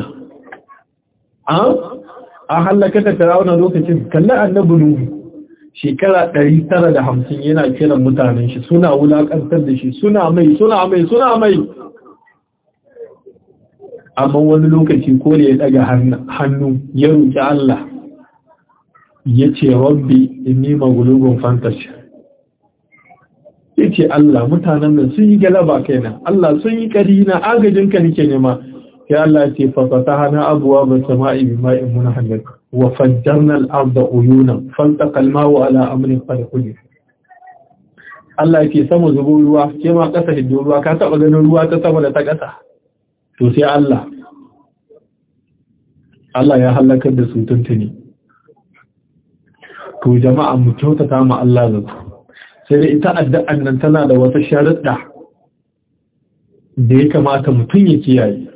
a halaka da Fir'auna lokacin kallon annabi Nuhu shekara ɗari tara da hamsin yana kiran mutanen shi suna wulakantar da shi suna mai suna mai suna mai amma wani lokaci ko da ya daga hannu ya roki Allah ya ce rabbi inni maghlubun fantash ya ce Allah mutanen nan sun yi galaba kaina Allah sun yi karina agajinka nake nema ya Allah ce fafatahana abwaaba samaa'i bima'in munhamir wa fajjarna al-arda uyunan faltaqa al-ma'u ala amrin qad qadir Allah yake sama zubo ruwa ke ma kasa hiddo ruwa ka taba ganin ruwa ta sama da ta kasa to sai Allah Allah ya halaka da su tuntuni to jama'a mu kyautata mu Allah zato sai da ita addu'an nan tana da wata sharuɗa da ya kamata mutum ya kiyaye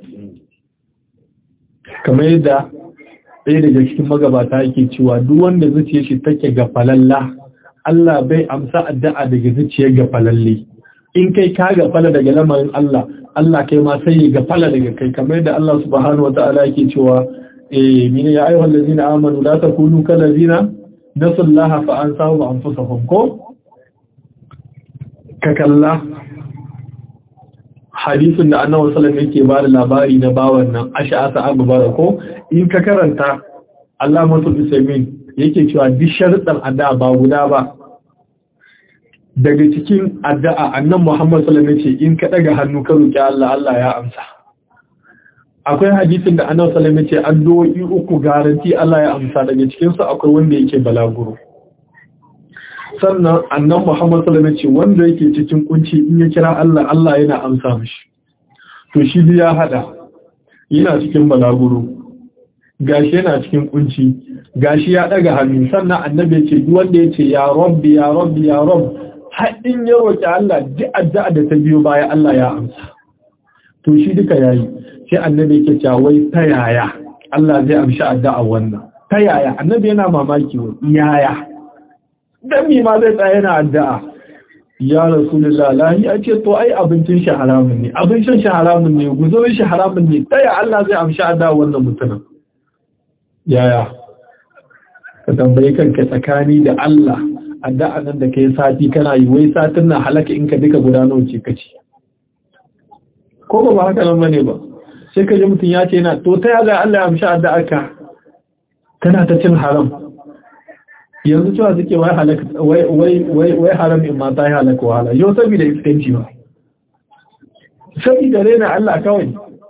kamar yadda ɗaya daga cikin magabata yake cewa duk wanda zuciyar shi take ga falalla Allah bai amsa addu'a daga zuciyar ga falalle in kai ka ga fala daga lamarin Allah Allah kai ma sai ga fala daga kai kamar yadda Allah subhanahu wata'ala yake cewa eh mine ya ayyuhal ladina amanu la takunu kal ladina nasullaha fa ansahu anfusahum ko ka kalla hadisin da annabi sallallahu alaihi wasallam yake ba da labari na bawan nan ash'asa abu barako in ka karanta Allamatul Usaimin yake cewa duk sharuɗan addu'a ba guda ba daga cikin addu'a annabi Muhammad sallallahu alaihi wasallam yace in ka daga hannu ka roki Allah Allah ya amsa akwai hadisin da annabi sallallahu alaihi wasallam yace addu'o'i uku garanti Allah ya amsa daga cikin su akwai wanda yake balaguro sannan annan Muhammad sallallahu alaihi wasallam ce wanda yake cikin kunci in ya kira Allah Allah yana amsa mishi to shi ya hada yana cikin balaguro gashi yana cikin kunci gashi ya daga hannu sannan annabi ya ce duk wanda yace ya rabbi ya rabbi ya rabb haddin ya roki Allah duk addu'a da ta biyo baya Allah ya amsa to shi duka yayi sai annabi yake cewa wai ta yaya Allah zai amshi addu'a wannan ta yaya annabi yana mamaki wai yaya dan mi ma zai tsaya yana addu'a ya rasulullah lahi a ce to ai abincin shi haramun ne abincin shi haramun ne guzurin shi haramun ne taya Allah zai amshi addu'a wannan mutumin yaya ka tambaye kanka tsakani da Allah addu'a nan da kai sati kana yi wai satin na halaka in ka duka gudanar ce kace ko ba haka nan bane ba sai ka ji mutum ya ce yana to taya ga Allah ya amshi addu'a ka kana ta cin haram yanzu cewa suke wai halaka wai wai wai haram in ma ta yi halaka wahala yau saboda iskanci ba saboda rena Allah kawai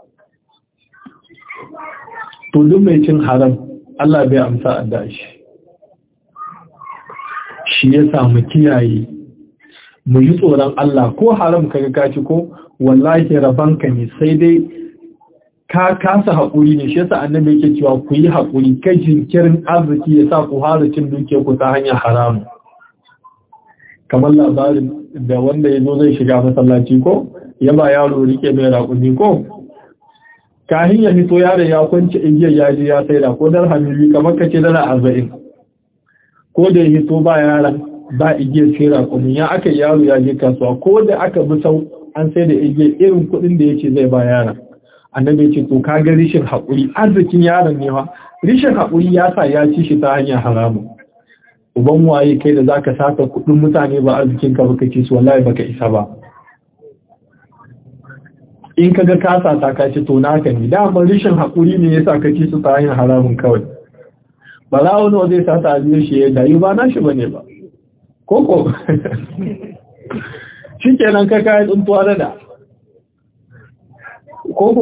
to duk mai cin haram Allah bai amsa addu'a shi shi ya samu kiyaye mu yi tsoron Allah ko haram kaga kaci ko wallahi rabanka ne sai dai ka kasa haƙuri ne shi yasa annabi yake cewa ku yi haƙuri kai jinkirin arziki ya sa ku fara cin dukiyar ku ta hanyar haramu kamar labarin da wanda ya zo zai shiga masallaci ko ya ba yaro rike mai raƙumi ko kahin ya fito yaron ya kwance igiyar ya je ya saida ko dar hamili kamar kace dala arba'in ko da ya fito ba yaron ba igiyar saida kuma ya aka yaro ya je kasuwa ko da aka bi sau an sai da igiyar irin kuɗin da yace zai ba yaron annabi ya ce to ka ga rishin haƙuri arzikin yaron ne fa rishin haƙuri ya sa ya ci shi ta hanyar haramun uban waye kai da zaka saka kuɗin mutane ba arzikin ka baka ci su wallahi baka isa ba in kaga ka sata ka ci to naka ne da ban rishin haƙuri ne yasa ka ci su ta hanyar haramun kawai ba za wani zai sata a biyu shi ya dayi ba nashi bane ba koko shikenan ka kai tsuntuwa da koko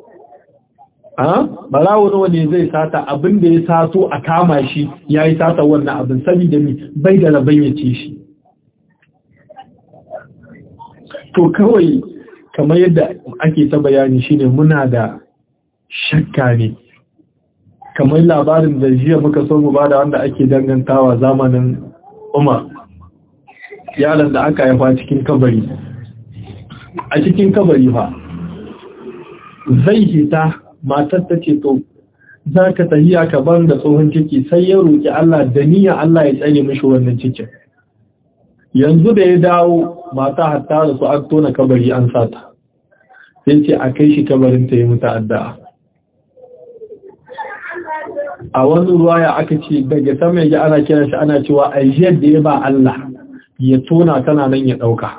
a barawo nawa ne zai sata abin da ya sato a kama shi ya yi sata wannan abin saboda mi bai da rabon ya ce shi to kawai kamar yadda ake ta bayani shine muna da shakka ne kamar labarin da jiya muka so mu bada wanda ake dangantawa zamanin Umar yaron da aka haifa cikin kabari a cikin kabari fa zai hita matar ta ce to za ka tahiya ka bar da tsohon ciki sai ya roƙi Allah da niyya Allah ya tsare mishi wannan cikin yanzu da ya dawo mata hatta da su an tona kabari an sata sai ce a kai shi kabarin ta yi mutu addu'a a wani ruwaya aka ce daga sama ya ana kiran shi ana cewa ajiyar da ya ba Allah ya tona tana nan ya ɗauka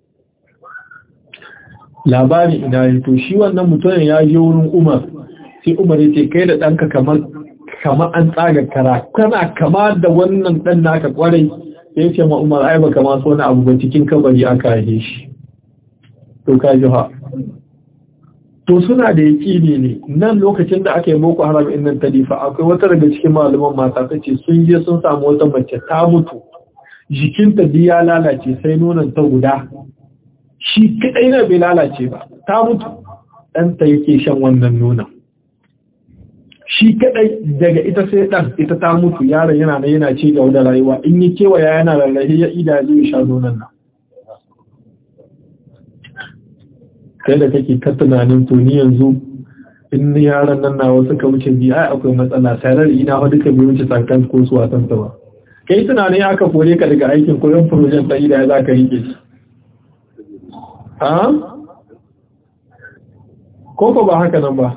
labari ina ya to shi wannan mutumin ya je wurin Umar sai Umar ya ce kai da ɗanka kamar kamar an tsaga kara kana kama da wannan ɗan naka kwarai sai ce ma Umar ai baka ma so na abu ba cikin kabari aka yi shi to ka ji ha to suna da yaƙini ne nan lokacin da aka yi Boko Haram din nan talifa akwai wata daga cikin malaman mata tace sun je sun samu wata mace ta mutu jikinta duk ya lalace sai nonon ta guda shi kadai na bai lalace ba ta mutu ɗanta yake shan wannan nonon shi kadai daga ita sai ɗan ita ta mutu yaron yana na yana ci gaba da rayuwa in yi kewaya yana rarrahe ya ida zai sha nonon nan kai da kake ka tunanin to ni yanzu in yaran nan na wasu ka wuce bi ai akwai matsala sarar ina fa duka bai wuce tsakan ko su wasan ta ba kai tunanin aka kore ka daga aikin koyon project ta ida za ka rike shi ha ko ko ba haka nan ba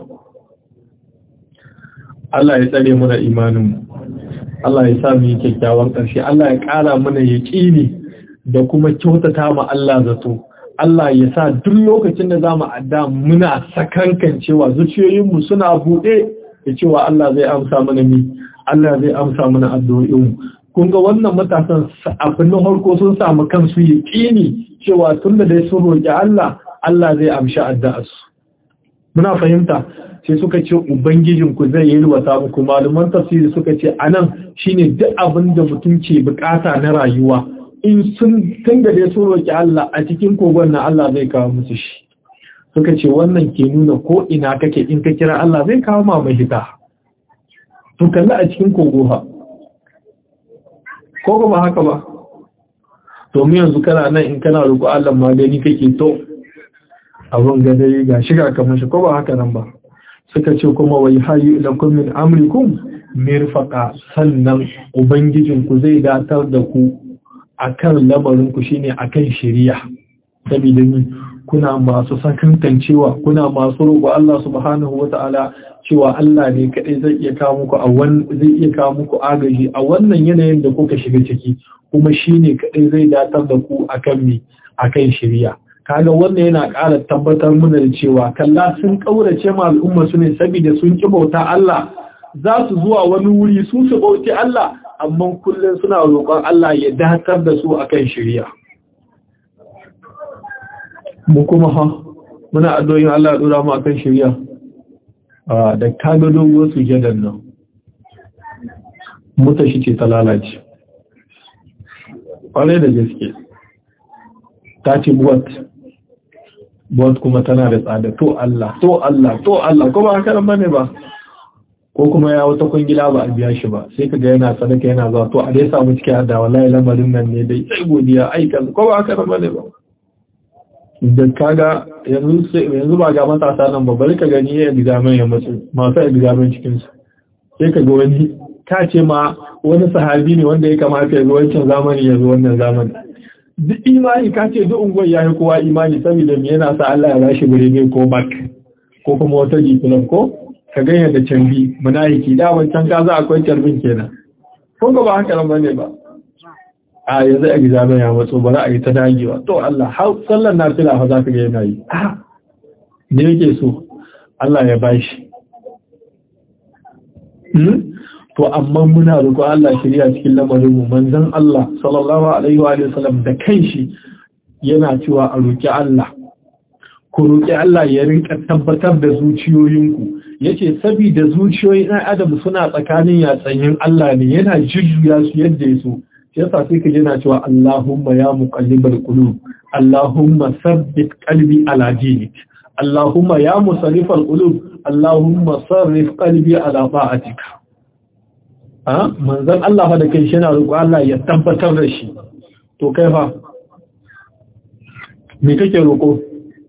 Allah ya tsare mana imanin mu Allah ya sa mu yi kyakkyawan ƙarshe Allah ya ƙara mana yaqini da kuma kyautata ma Allah zato Allah ya sa duk lokacin da za mu adda muna sakankan cewa zuciyoyinmu suna buɗe da cewa Allah zai amsa mana mi, Allah zai amsa mana addu'o'inmu. Kun ga wannan matasan abin na harko sun samu kansu ya ƙini cewa tun da dai sun roƙi Allah, Allah zai amshi addu'arsu. Muna fahimta sai suka ce Ubangijinku zai yi ruwata muku malaman tafsiri suka ce anan shine duk abin da mutum ke bukata na rayuwa. In sun tunda dai sun roƙi Allah a cikin kogon na Allah zai kawo musu shi suka ce wannan ke nuna ko ina kake in ka kira Allah zai kawo ma mahita to kalli a cikin kogo ha ko ba haka ba to mu yanzu kana nan in kana roƙo Allah magani kake to abun ga dai ga shiga kamar shi ko ba haka nan ba suka ce kuma wai hayyu lakum min amrikum mirfaqa sannan ubangijinku zai datar da ku akan lamarinku shine akan shari'a saboda ni kuna masu sakantancewa kuna masu roƙo Allah subhanahu wata'ala cewa Allah ne kadai zai iya kawo muku a wannan zai iya kawo muku agaji a wannan yanayin da kuka shiga ciki kuma shine kadai zai datar da ku akan mi akan shari'a kaga wannan yana ƙara tabbatar mana da cewa kalla sun kaurace ma al'umma su ne saboda sun ki bauta Allah za su zuwa wani wuri su su bauti Allah amma kullum suna roƙon Allah ya datar da su akan shari'a. Mu kuma ha muna addu'o'in Allah ya dora mu akan shari'a. Ah da kaga dogo su jadan nan. Muta shi ce ta lalace. Kwale da gaske. Ta ce bot. Bot kuma tana da tsada to Allah, to Allah, to Allah, kuma haka nan bane ba. Ko kuma ya wata kungila ba a biya shi ba sai kaga yana sadaka yana zuwa to a dai samu cikin hada wallahi lamarin nan ne dai sai godiya ai kan ko ba haka ba ne ba da kaga yanzu yanzu ba ga matasa nan ba bari ka gani ya examen ya matsu masu examen cikin su sai ka ga wani ka ce ma wani sahabi ne wanda ya kamata ya zo wancan zamani ya zo wannan zamani duk imani ka ce duk unguwar ya yi kowa imani saboda me yana sa Allah ya bashi birebe ko bak ko kuma wata diplom ko ka ganya da canbi munafiki da wancan ka za akwai carbin kenan ko ba haka nan bane ba a yanzu examen ya matso bari a yi ta dagewa to Allah har sallar nafila fa za ka ga yana yi a ne yake so Allah ya bashi hmm? to amma muna roƙo Allah shirya cikin lamarin mu manzon Allah sallallahu alaihi wa sallam da kanshi yana cewa a roƙi Allah ku roƙi Allah ya rinka tabbatar da zuciyoyinku yace saboda zuciyoyin ɗan adam suna tsakanin yatsanyin Allah ne yana jujjuya su yadda ya so yasa sai ka yana cewa Allahumma ya muqallibal qulub Allahumma sabbit qalbi ala dinik Allahumma ya musarrifal qulub Allahumma sarrif qalbi ala ta'atika ah manzon Allah fa da kai shi yana roƙo Allah ya tabbatar da shi to kai fa me kake roƙo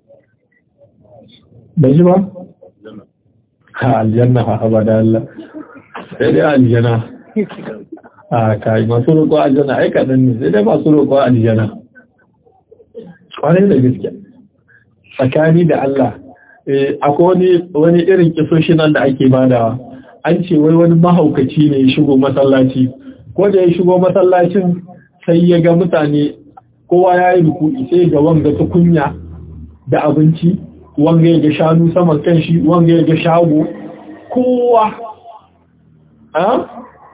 bai ji ba ha aljanna fa abada Allah sai dai aljanna a kai masu roƙo aljanna ai kaɗan ne sai dai masu roƙo aljanna ƙwarai da gaske tsakani da Allah akwai wani irin kisoshi nan da ake badawa an ce wai wani mahaukaci ne ya shigo masallaci ko da ya shigo masallacin sai ya ga mutane kowa ya yi ruku'i sai ga wanga tukunya da abinci wanga ya ga shanu saman kanshi wanga ya ga shago kowa a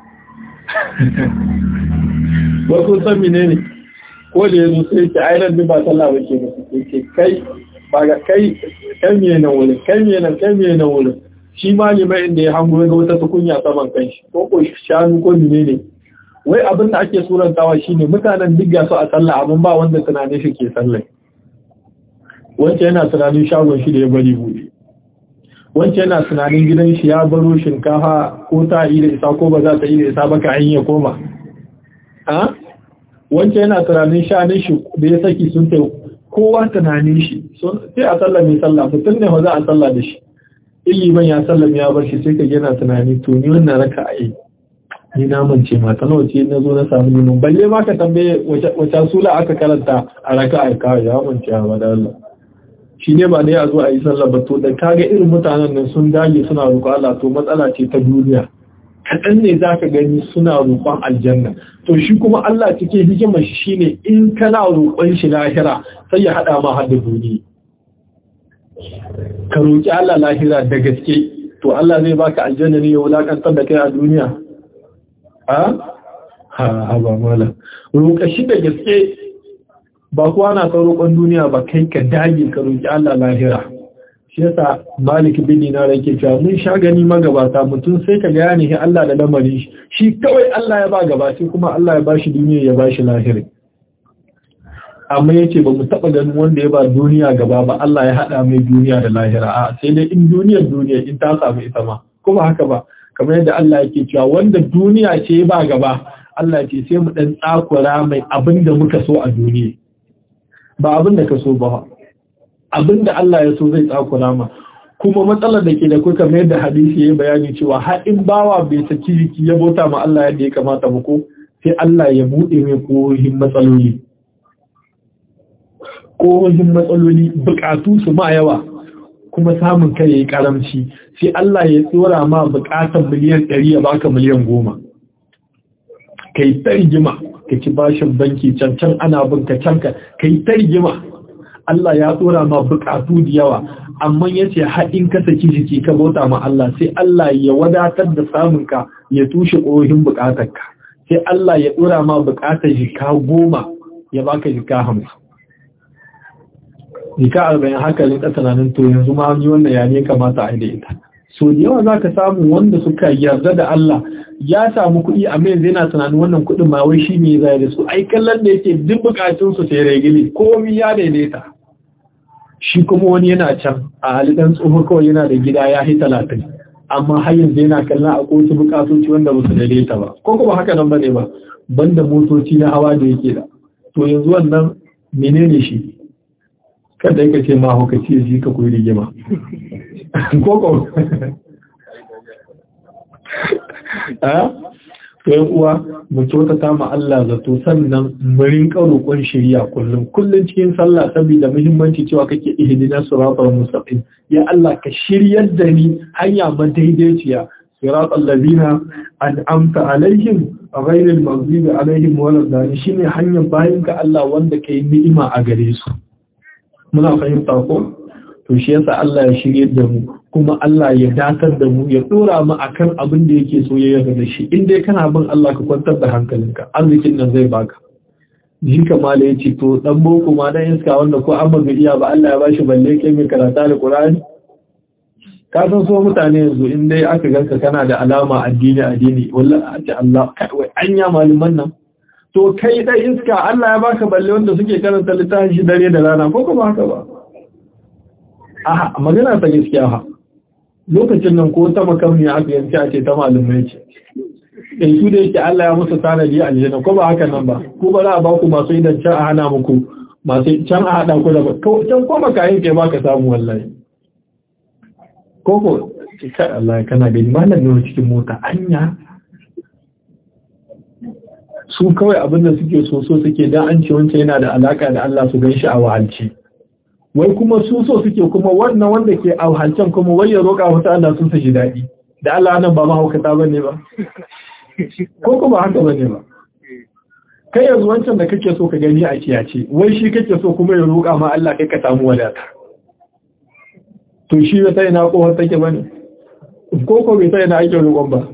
wasu san mine ne ko da yanzu sai ce ainihin ba sallah ba ke musu ke kai ba ga kai kai miye nan wurin kai miye nan kai miye nan wurin shi ma ne mai inda ya hango ga wata tukunya saman kanshi ko ko shanu ko mine ne wai abin da ake surantawa shine mutanen digga su a sallah abin ba wanda tunanin shi ke sallah wancan yana tunanin shagon shi da ya bari buɗe wancan yana tunanin gidan shi ya baro shinkafa ko ta yi da isa ko ba za ta yi da isa ba ka an ya koma a wancan yana tunanin shanin shi da ya saki sun ta kowa tunanin shi sai a sallah mai sallah mutum ne ba za a sallah da shi iliman ya sallah ya bar shi sai ka yana tunani to ni wannan raka a yi ni na mance mata nawa ce na zo na samu neman balle ma ka tambaye wace sula aka karanta a raka a kawai ya mance ba da Allah shi ne ba ne a zo a yi sallah ba to da kaga irin mutanen nan sun dage suna roƙon Allah to matsala ce ta duniya kaɗan ne za ka gani suna roƙon aljanna to shi kuma Allah cike hikimar shi shine in kana roƙon shi lahira sai ya haɗa ma har da duniya ka roƙi Allah lahira da gaske to Allah zai baka aljanna ne ya wulakantar da kai a duniya a ha ba mala roƙa shi da gaske ba kuwa na son roƙon duniya ba kai ka dage ka roƙi Allah lahira shi yasa Malik bin Dinar yake cewa mun sha gani magabata mutum sai ka ga ne Allah da lamarin shi shi kawai Allah ya ba gaba sai kuma Allah ya bashi duniya ya bashi lahira amma yace ba mu taba ganin wanda ya ba duniya gaba ba Allah ya hada mai duniya da lahira a sai dai in duniyar duniya in ta samu ita ma kuma haka ba kamar yadda Allah yake cewa wanda duniya ce ba gaba Allah ce sai mu dan tsakura mai abinda muka so a duniya ba abinda ka so ba abinda Allah ya so zai tsakura ma kuma matsalar da ke da kai kamar yadda hadisi ya bayani cewa har in bawa bai saki jiki ya bauta ma Allah yadda ya kamata ba ko sai Allah ya bude mai kohin matsaloli kohin matsaloli bukatu su ma yawa kuma samun kai yayi karamci sai Allah ya tsora ma bukatar miliyan ɗari ya baka miliyan goma kai ta rigima ka ci bashin banki can can ana binka can ka kai ta rigima Allah ya tsora ma bukatu da yawa amma yace haɗin ka saki jiki ka bauta ma Allah sai Allah ya wadatar da samun ka ya tushe kohin bukatarka sai Allah ya tsora ma bukatar jika goma ya baka jika hamsin jika arba'in haka ne tunanin to yanzu ma yi wannan ya ne kamata a da ita so da yawa za ka samu wanda suka yarda da Allah ya samu kuɗi a mai zai na tunanin wannan kuɗin ma wai shi ne zai da su ai kallon da yake duk bukatunsu sai regili komi ya daidaita shi kuma wani yana can a halittar tsoho kawai yana da gida ya yi talatin amma har yanzu yana kallon a kowace bukatoci wanda ba su daidaita ba ko kuma haka nan ba ne ba banda motoci na hawa da yake da to yanzu wannan menene shi kada ka ce ma hukaci shi ka koyi rigima ko ko a yan uwa mu kyautata ma Allah zato sannan mu rinka roƙon shiriya kullum kullum cikin sallah saboda muhimmanci cewa kake ihdinas siratal mustaqim ya Allah ka shiryar da ni hanya madaidaiciya siratal ladina an'amta alaihim ghayril maghdubi alaihim waladdallin shine hanyar bayinka Allah wanda kai ni'ima a gare su muna fahimta ko to shi yasa Allah ya shiryar da mu kuma Allah ya datar da mu ya dora mu akan abin da yake so ya yarda da shi in dai kana bin Allah ka kwantar da hankalinka arzikin nan zai baka ji kamala yace to dan boko ma dan iska wanda ko an ba iya ba Allah ya bashi balle kai mai karanta da Qur'ani ka san so mutane yanzu in dai aka ganka kana da alama addini addini wallahi a Allah kai anya malaman nan to kai dai iska Allah ya baka balle wanda suke karanta littafin shi dare da rana ko kuma haka ba aha magana ta gaskiya ha lokacin nan ko ta makamniya aka yanci a ce ta malumai ce in su da yake Allah ya musu tanadi a aljanna ko ba haka nan ba ko ba za a ba ku masu idan can a hana muku masu can a hada ku da can ko makayin ke ba ka samu wallahi ko ko kai Allah kana gani malam ne cikin mota anya su kawai abin da suke so so suke dan an ce wancan yana da alaka da Allah su ganshi a wahalci wai kuma su so suke kuma wannan wanda ke a wahalcin kuma wai ya roƙa wata Allah sun sashi daɗi da Allah nan ba mahaukata bane ba ko kuma haka bane ba kai yanzu wancan da kake so ka gani a kiyace wai shi kake so kuma ya roƙa ma Allah kai ka samu wadata to shi bai sai na kohon take bane ko ko bai sai na ake roƙon ba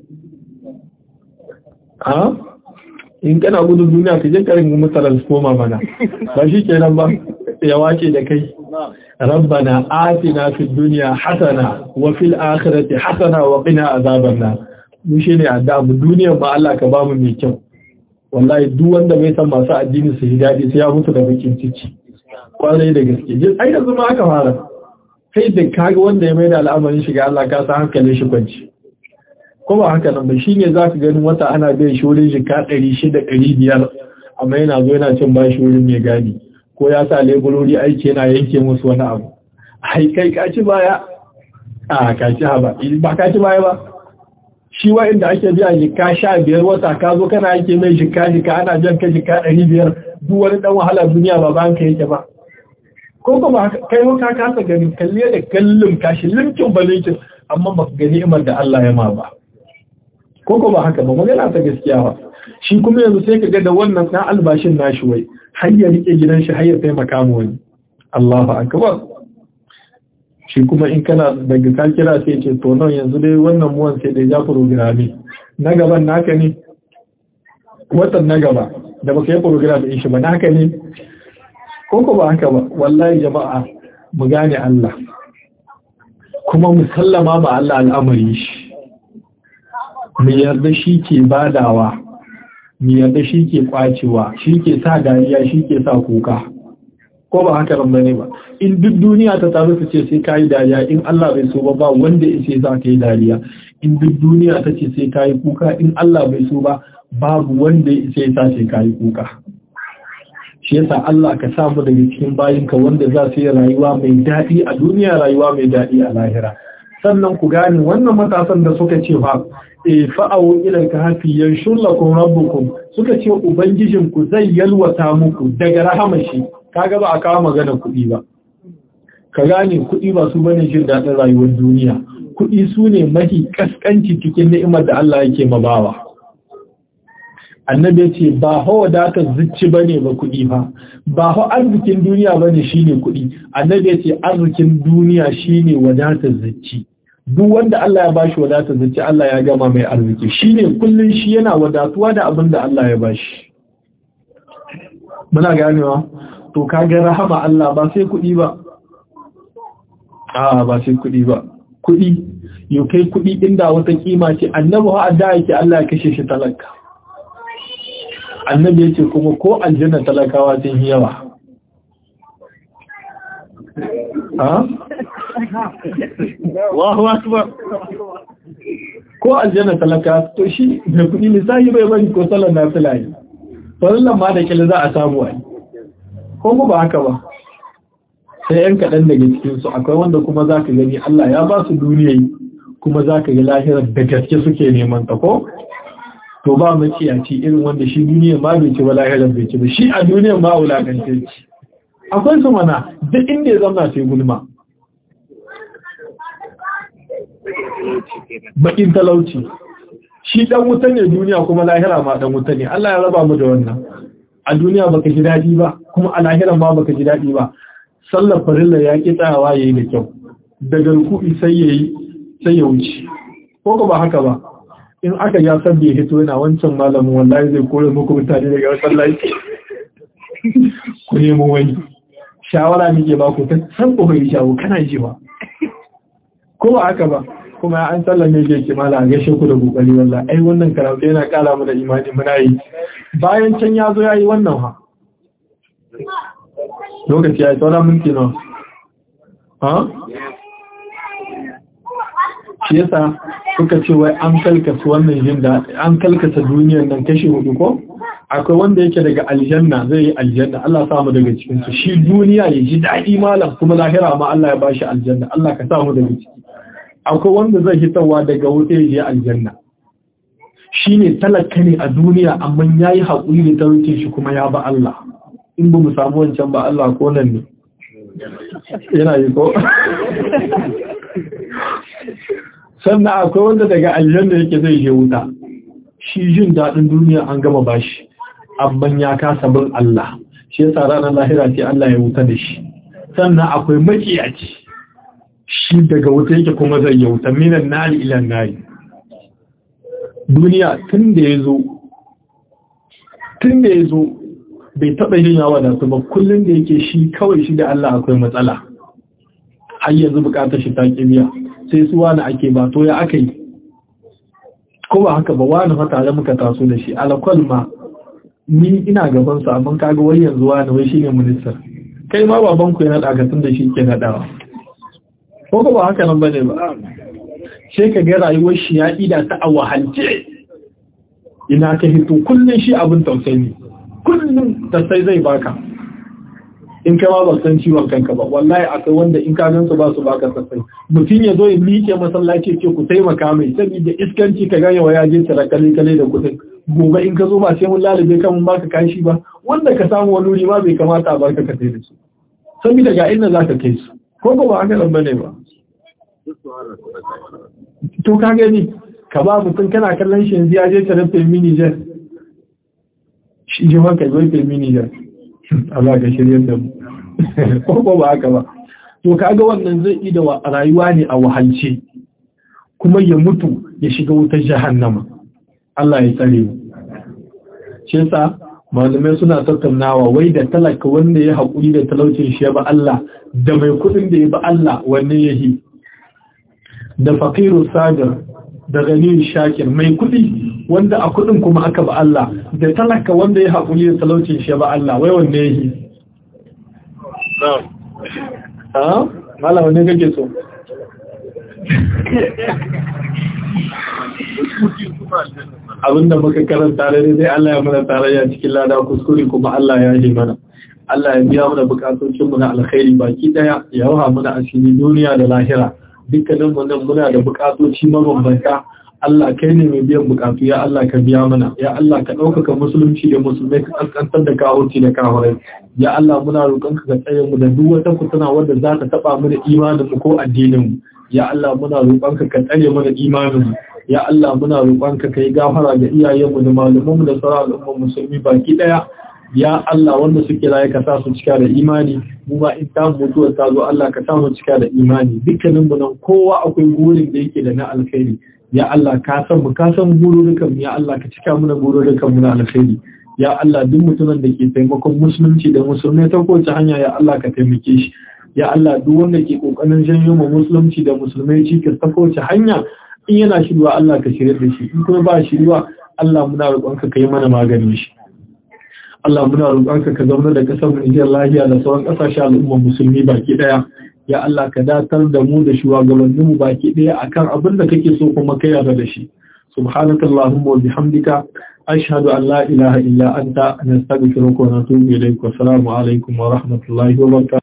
a in kana gudun duniya ka je karin mutalan koma mana ba shi kenan ba ya wace da kai rabbana atina fid dunya hasana wa fil akhirati hasana wa qina azaban nar mu shine adda mu duniyar ba Allah ka ba mu mai kyau wallahi duk wanda bai san masu addini su yi dadi sai ya mutu da bakin ciki kwarai da gaske jin ai yanzu ma aka fara kai da kaga wanda ya mai da al'amarin shiga Allah ka san hankalin shi kwanci ko ba haka nan ba shine zaka ganin wata ana bai shi wurin jika ɗari shida ɗari biyar amma yana zo yana cin bashi wurin mai gadi ko ya sa leburori aiki yana yanke musu wani abu ai kai ka ci baya a ka ci haba ba ka ci baya ba shi wa inda ake biya jika sha biyar wata ka zo kana yake mai jika jika ana jan ka jika ɗari biyar duk wani dan wahala duniya ba ban ka yake ba ko kuma kai ho ka kasa gani kalle da kallon kashi limkin balinkin amma ba ka gani imar da Allah ya ma ba ko ko ba haka ba magana ta gaskiya ba shi kuma yanzu sai ka ga da wannan dan albashin nashi wai har ya rike gidan shi har ya taimaka mu wani Allahu akbar shi kuma in kana daga ka kira sai ce to nan yanzu dai wannan muwan sai dai ja programi na gaban naka ne watan na gaba da baka yi program din shi ba naka ne ko ko ba haka ba wallahi jama'a mu gane Allah kuma mu sallama ma Allah al'amari shi mu yarda shi ke badawa mu yarda shi ke kwacewa shi ke sa dariya shi ke sa kuka ko ba haka ran bane ba in duk duniya ta taru ta ce sai kai dariya in Allah bai so ba ba wanda yace za ka yi dariya in duk duniya ta ce sai kai kuka in Allah bai so ba babu wanda yace sa sai kai kuka shi yasa Allah ka samu daga cikin bayinka wanda za su yi rayuwa mai dadi a duniya rayuwa mai dadi a lahira sannan ku gane wannan matasan da suka ce fa e fa'awu ila kahfi yanshur lakum rabbukum suka ce ubangijinku zai yalwata muku daga rahamashi kaga ba a kawo magana kuɗi ba ka gane kuɗi ba su bane jin daɗin rayuwar duniya kuɗi su ne mafi kaskanci cikin ni'imar da Allah yake mabawa annabi ya ce ba hawa wadatar zuci bane ba kuɗi ba ba hawa arzikin duniya bane shine kuɗi annabi ya ce arzikin duniya shine wadatar zuci duk wanda Allah ya bashi wadatar zuci Allah ya gama mai arziki shine kullun shi yana wadatuwa da abin da Allah ya bashi muna ganewa to kaga rahama Allah ba sai kuɗi ba a ba sai kuɗi ba kuɗi yau kai kuɗi inda wata kima ce annabi ha adda yake Allah ya kashe shi talaka annabi yace kuma ko aljanna talakawa sun yi yawa ha Allahu akbar ko aljanna talaka to shi da kuɗi misali bai bari ko sallar nafila ne sallar ma da kila za a samu ai ko ba haka ba sai yan kaɗan daga cikinsu akwai wanda kuma za ka gani Allah ya ba su duniya kuma za ka ga lahirar da gaske suke neman ta ko to ba maciyaci irin wanda shi duniya ma bai ci ba lahirar bai ci ba shi a duniyar ma wulakance ci akwai su mana duk inda ya zama sai gulma bakin talauci shi dan wuta ne duniya kuma lahira ma dan wuta ne Allah ya raba mu da wannan a duniya baka ji dadi ba kuma a lahira ma baka ji dadi ba sallar farilla ya ki tsayawa yayi da kyau daga ruku'i sai yayi sai ya wuce ko ko ba haka ba in aka ya san bai hito yana wancan malamin wallahi zai kore muku mutane daga sallaci ku nemo wani shawara nake ba ku ta san ku bai shawo kana ji ba ko ba haka ba kuma an sallame ke kimala a gaishe ku da kokari wallahi ai wannan karatu yana kara mu da imani muna yi bayan can ya zo yayi wannan ha lokaci ya tsara minti nawa ha shi yasa suka ce wai an kalkasa wannan jin da an kalkasa duniyar nan kashi hudu ko akwai wanda yake daga aljanna zai yi aljanna Allah ya samu daga cikin su shi duniya ya ji dadi malam kuma lahira ma Allah ya bashi aljanna Allah ka samu daga ciki akwai wanda zai hitawa daga wuta ya je aljanna shine talaka ne a duniya amma yayi hakuri da talaucin shi kuma ya ba Allah in ba mu samu wancan ba Allah ko nan ne yana yi ko sannan akwai wanda daga aljanna yake zai je wuta shi jin daɗin duniya an gama bashi amma ya kasa bin Allah shi yasa ranar lahira ce Allah ya wuta da shi sannan akwai makiyaci shi daga wuta yake kuma zai yi wuta minan nari ilan nari duniya tun da ya zo tun da ya zo bai taɓa yin yawa da su ba kullum da yake shi kawai shi da Allah akwai matsala har yanzu bukatar shi ta kibiya sai su wani ake ba to ya aka yi ko ba haka ba wani fa tare muka taso da shi alakwal ma ni ina gaban sa amma kaga wai yanzu wani wai shine minister kai ma baban ku ya nada ka tun da shi ke nadawa ko ba haka nan bane ba sai ka ga rayuwar shi ya ida ta a wahalce ina ka hito kullun shi abin tausayi ne kullun da sai zai baka in kai ma ba san ciwon kanka ba wallahi akwai wanda in ka gansu ba su baka sassai mutum ya zo ya miƙe masallaci ce ku taimaka mai saboda iskanci ka gane wa ya je tara kale kale da kudin gobe in ka zo ba sai mun lalube kan mun baka kashi ba wanda ka samu wani wuri ma bai kamata a baka ka sai da su saboda ga inda zaka kai su ko ba haka nan bane ba to ka gani ka ba mutum kana kallon shi yanzu ya je tara filmi Niger shi je maka zo filmi Niger Allah ka shirye da mu ko ba haka ba to kaga wannan zai ida wa rayuwa ne a wahalce kuma ya mutu ya shiga wutar jahannama Allah ya tsare mu shi yasa malamai suna tattaunawa wai da talaka wanda ya haƙuri da talaucin shi ya ba Allah da mai kudin da ya ba Allah wanne yahi da faqiru sajir da gani shakir mai kudi wanda a kudin kuma aka ba Allah da talaka wanda ya haƙuri da talaucin shi ba Allah wai wanne yahi ah mala wanne kake so abinda muka karanta da dai Allah ya mana tarayya cikin lada kuskure kuma Allah ya yi mana Allah ya biya mana bukatocin mu na alkhairi baki daya ya raha mana asiri duniya da lahira dukkanin mu nan muna da bukatoci mabambanta Allah kai ne mai biyan bukatu ya Allah ka biya mana ya Allah ka ɗaukaka musulunci da musulmai ka kaskantar da kawurci da kahurai ya Allah muna roƙonka ka tsaye mu da duk wata fitina wadda za ta taɓa mu da imanin mu ko addinin mu ya Allah muna roƙonka ka tsare mu da imanin mu ya Allah muna roƙonka ka yi gafara ga iyayen mu da malaman mu da sauran al'ummar musulmi baki daya ya Allah wanda suke raye ka sa su cika da imani mu ba in ta mutuwa ta zo Allah ka sa mu cika da imani dukkanin mu nan kowa akwai gurin da yake da na alkhairi ya Allah ka san mu ka san bururukan ya Allah ka cika mana bururukan mu na alkhairi ya Allah duk mutumin da ke taimakon musulunci da musulmai ta kowace hanya ya Allah ka taimake shi ya Allah duk wanda ke kokarin janyo mu musulunci da musulmai cikin ta kowace hanya in yana shirwa Allah ka shirye da shi in kuma ba shirwa Allah muna roƙonka ka yi mana maganin shi Allah muna roƙonka ka zauna da kasar mu Nijar lafiya da sauran ƙasashen al'ummar musulmi baki daya ya Allah ka datar da mu da shugabannin mu baki daya akan abin da kake so kuma kai yarda da shi subhanakallahumma wa bihamdika ashhadu an la ilaha illa anta nastaghfiruka wa natubu ilayk wa assalamu alaikum wa rahmatullahi wa barakatuh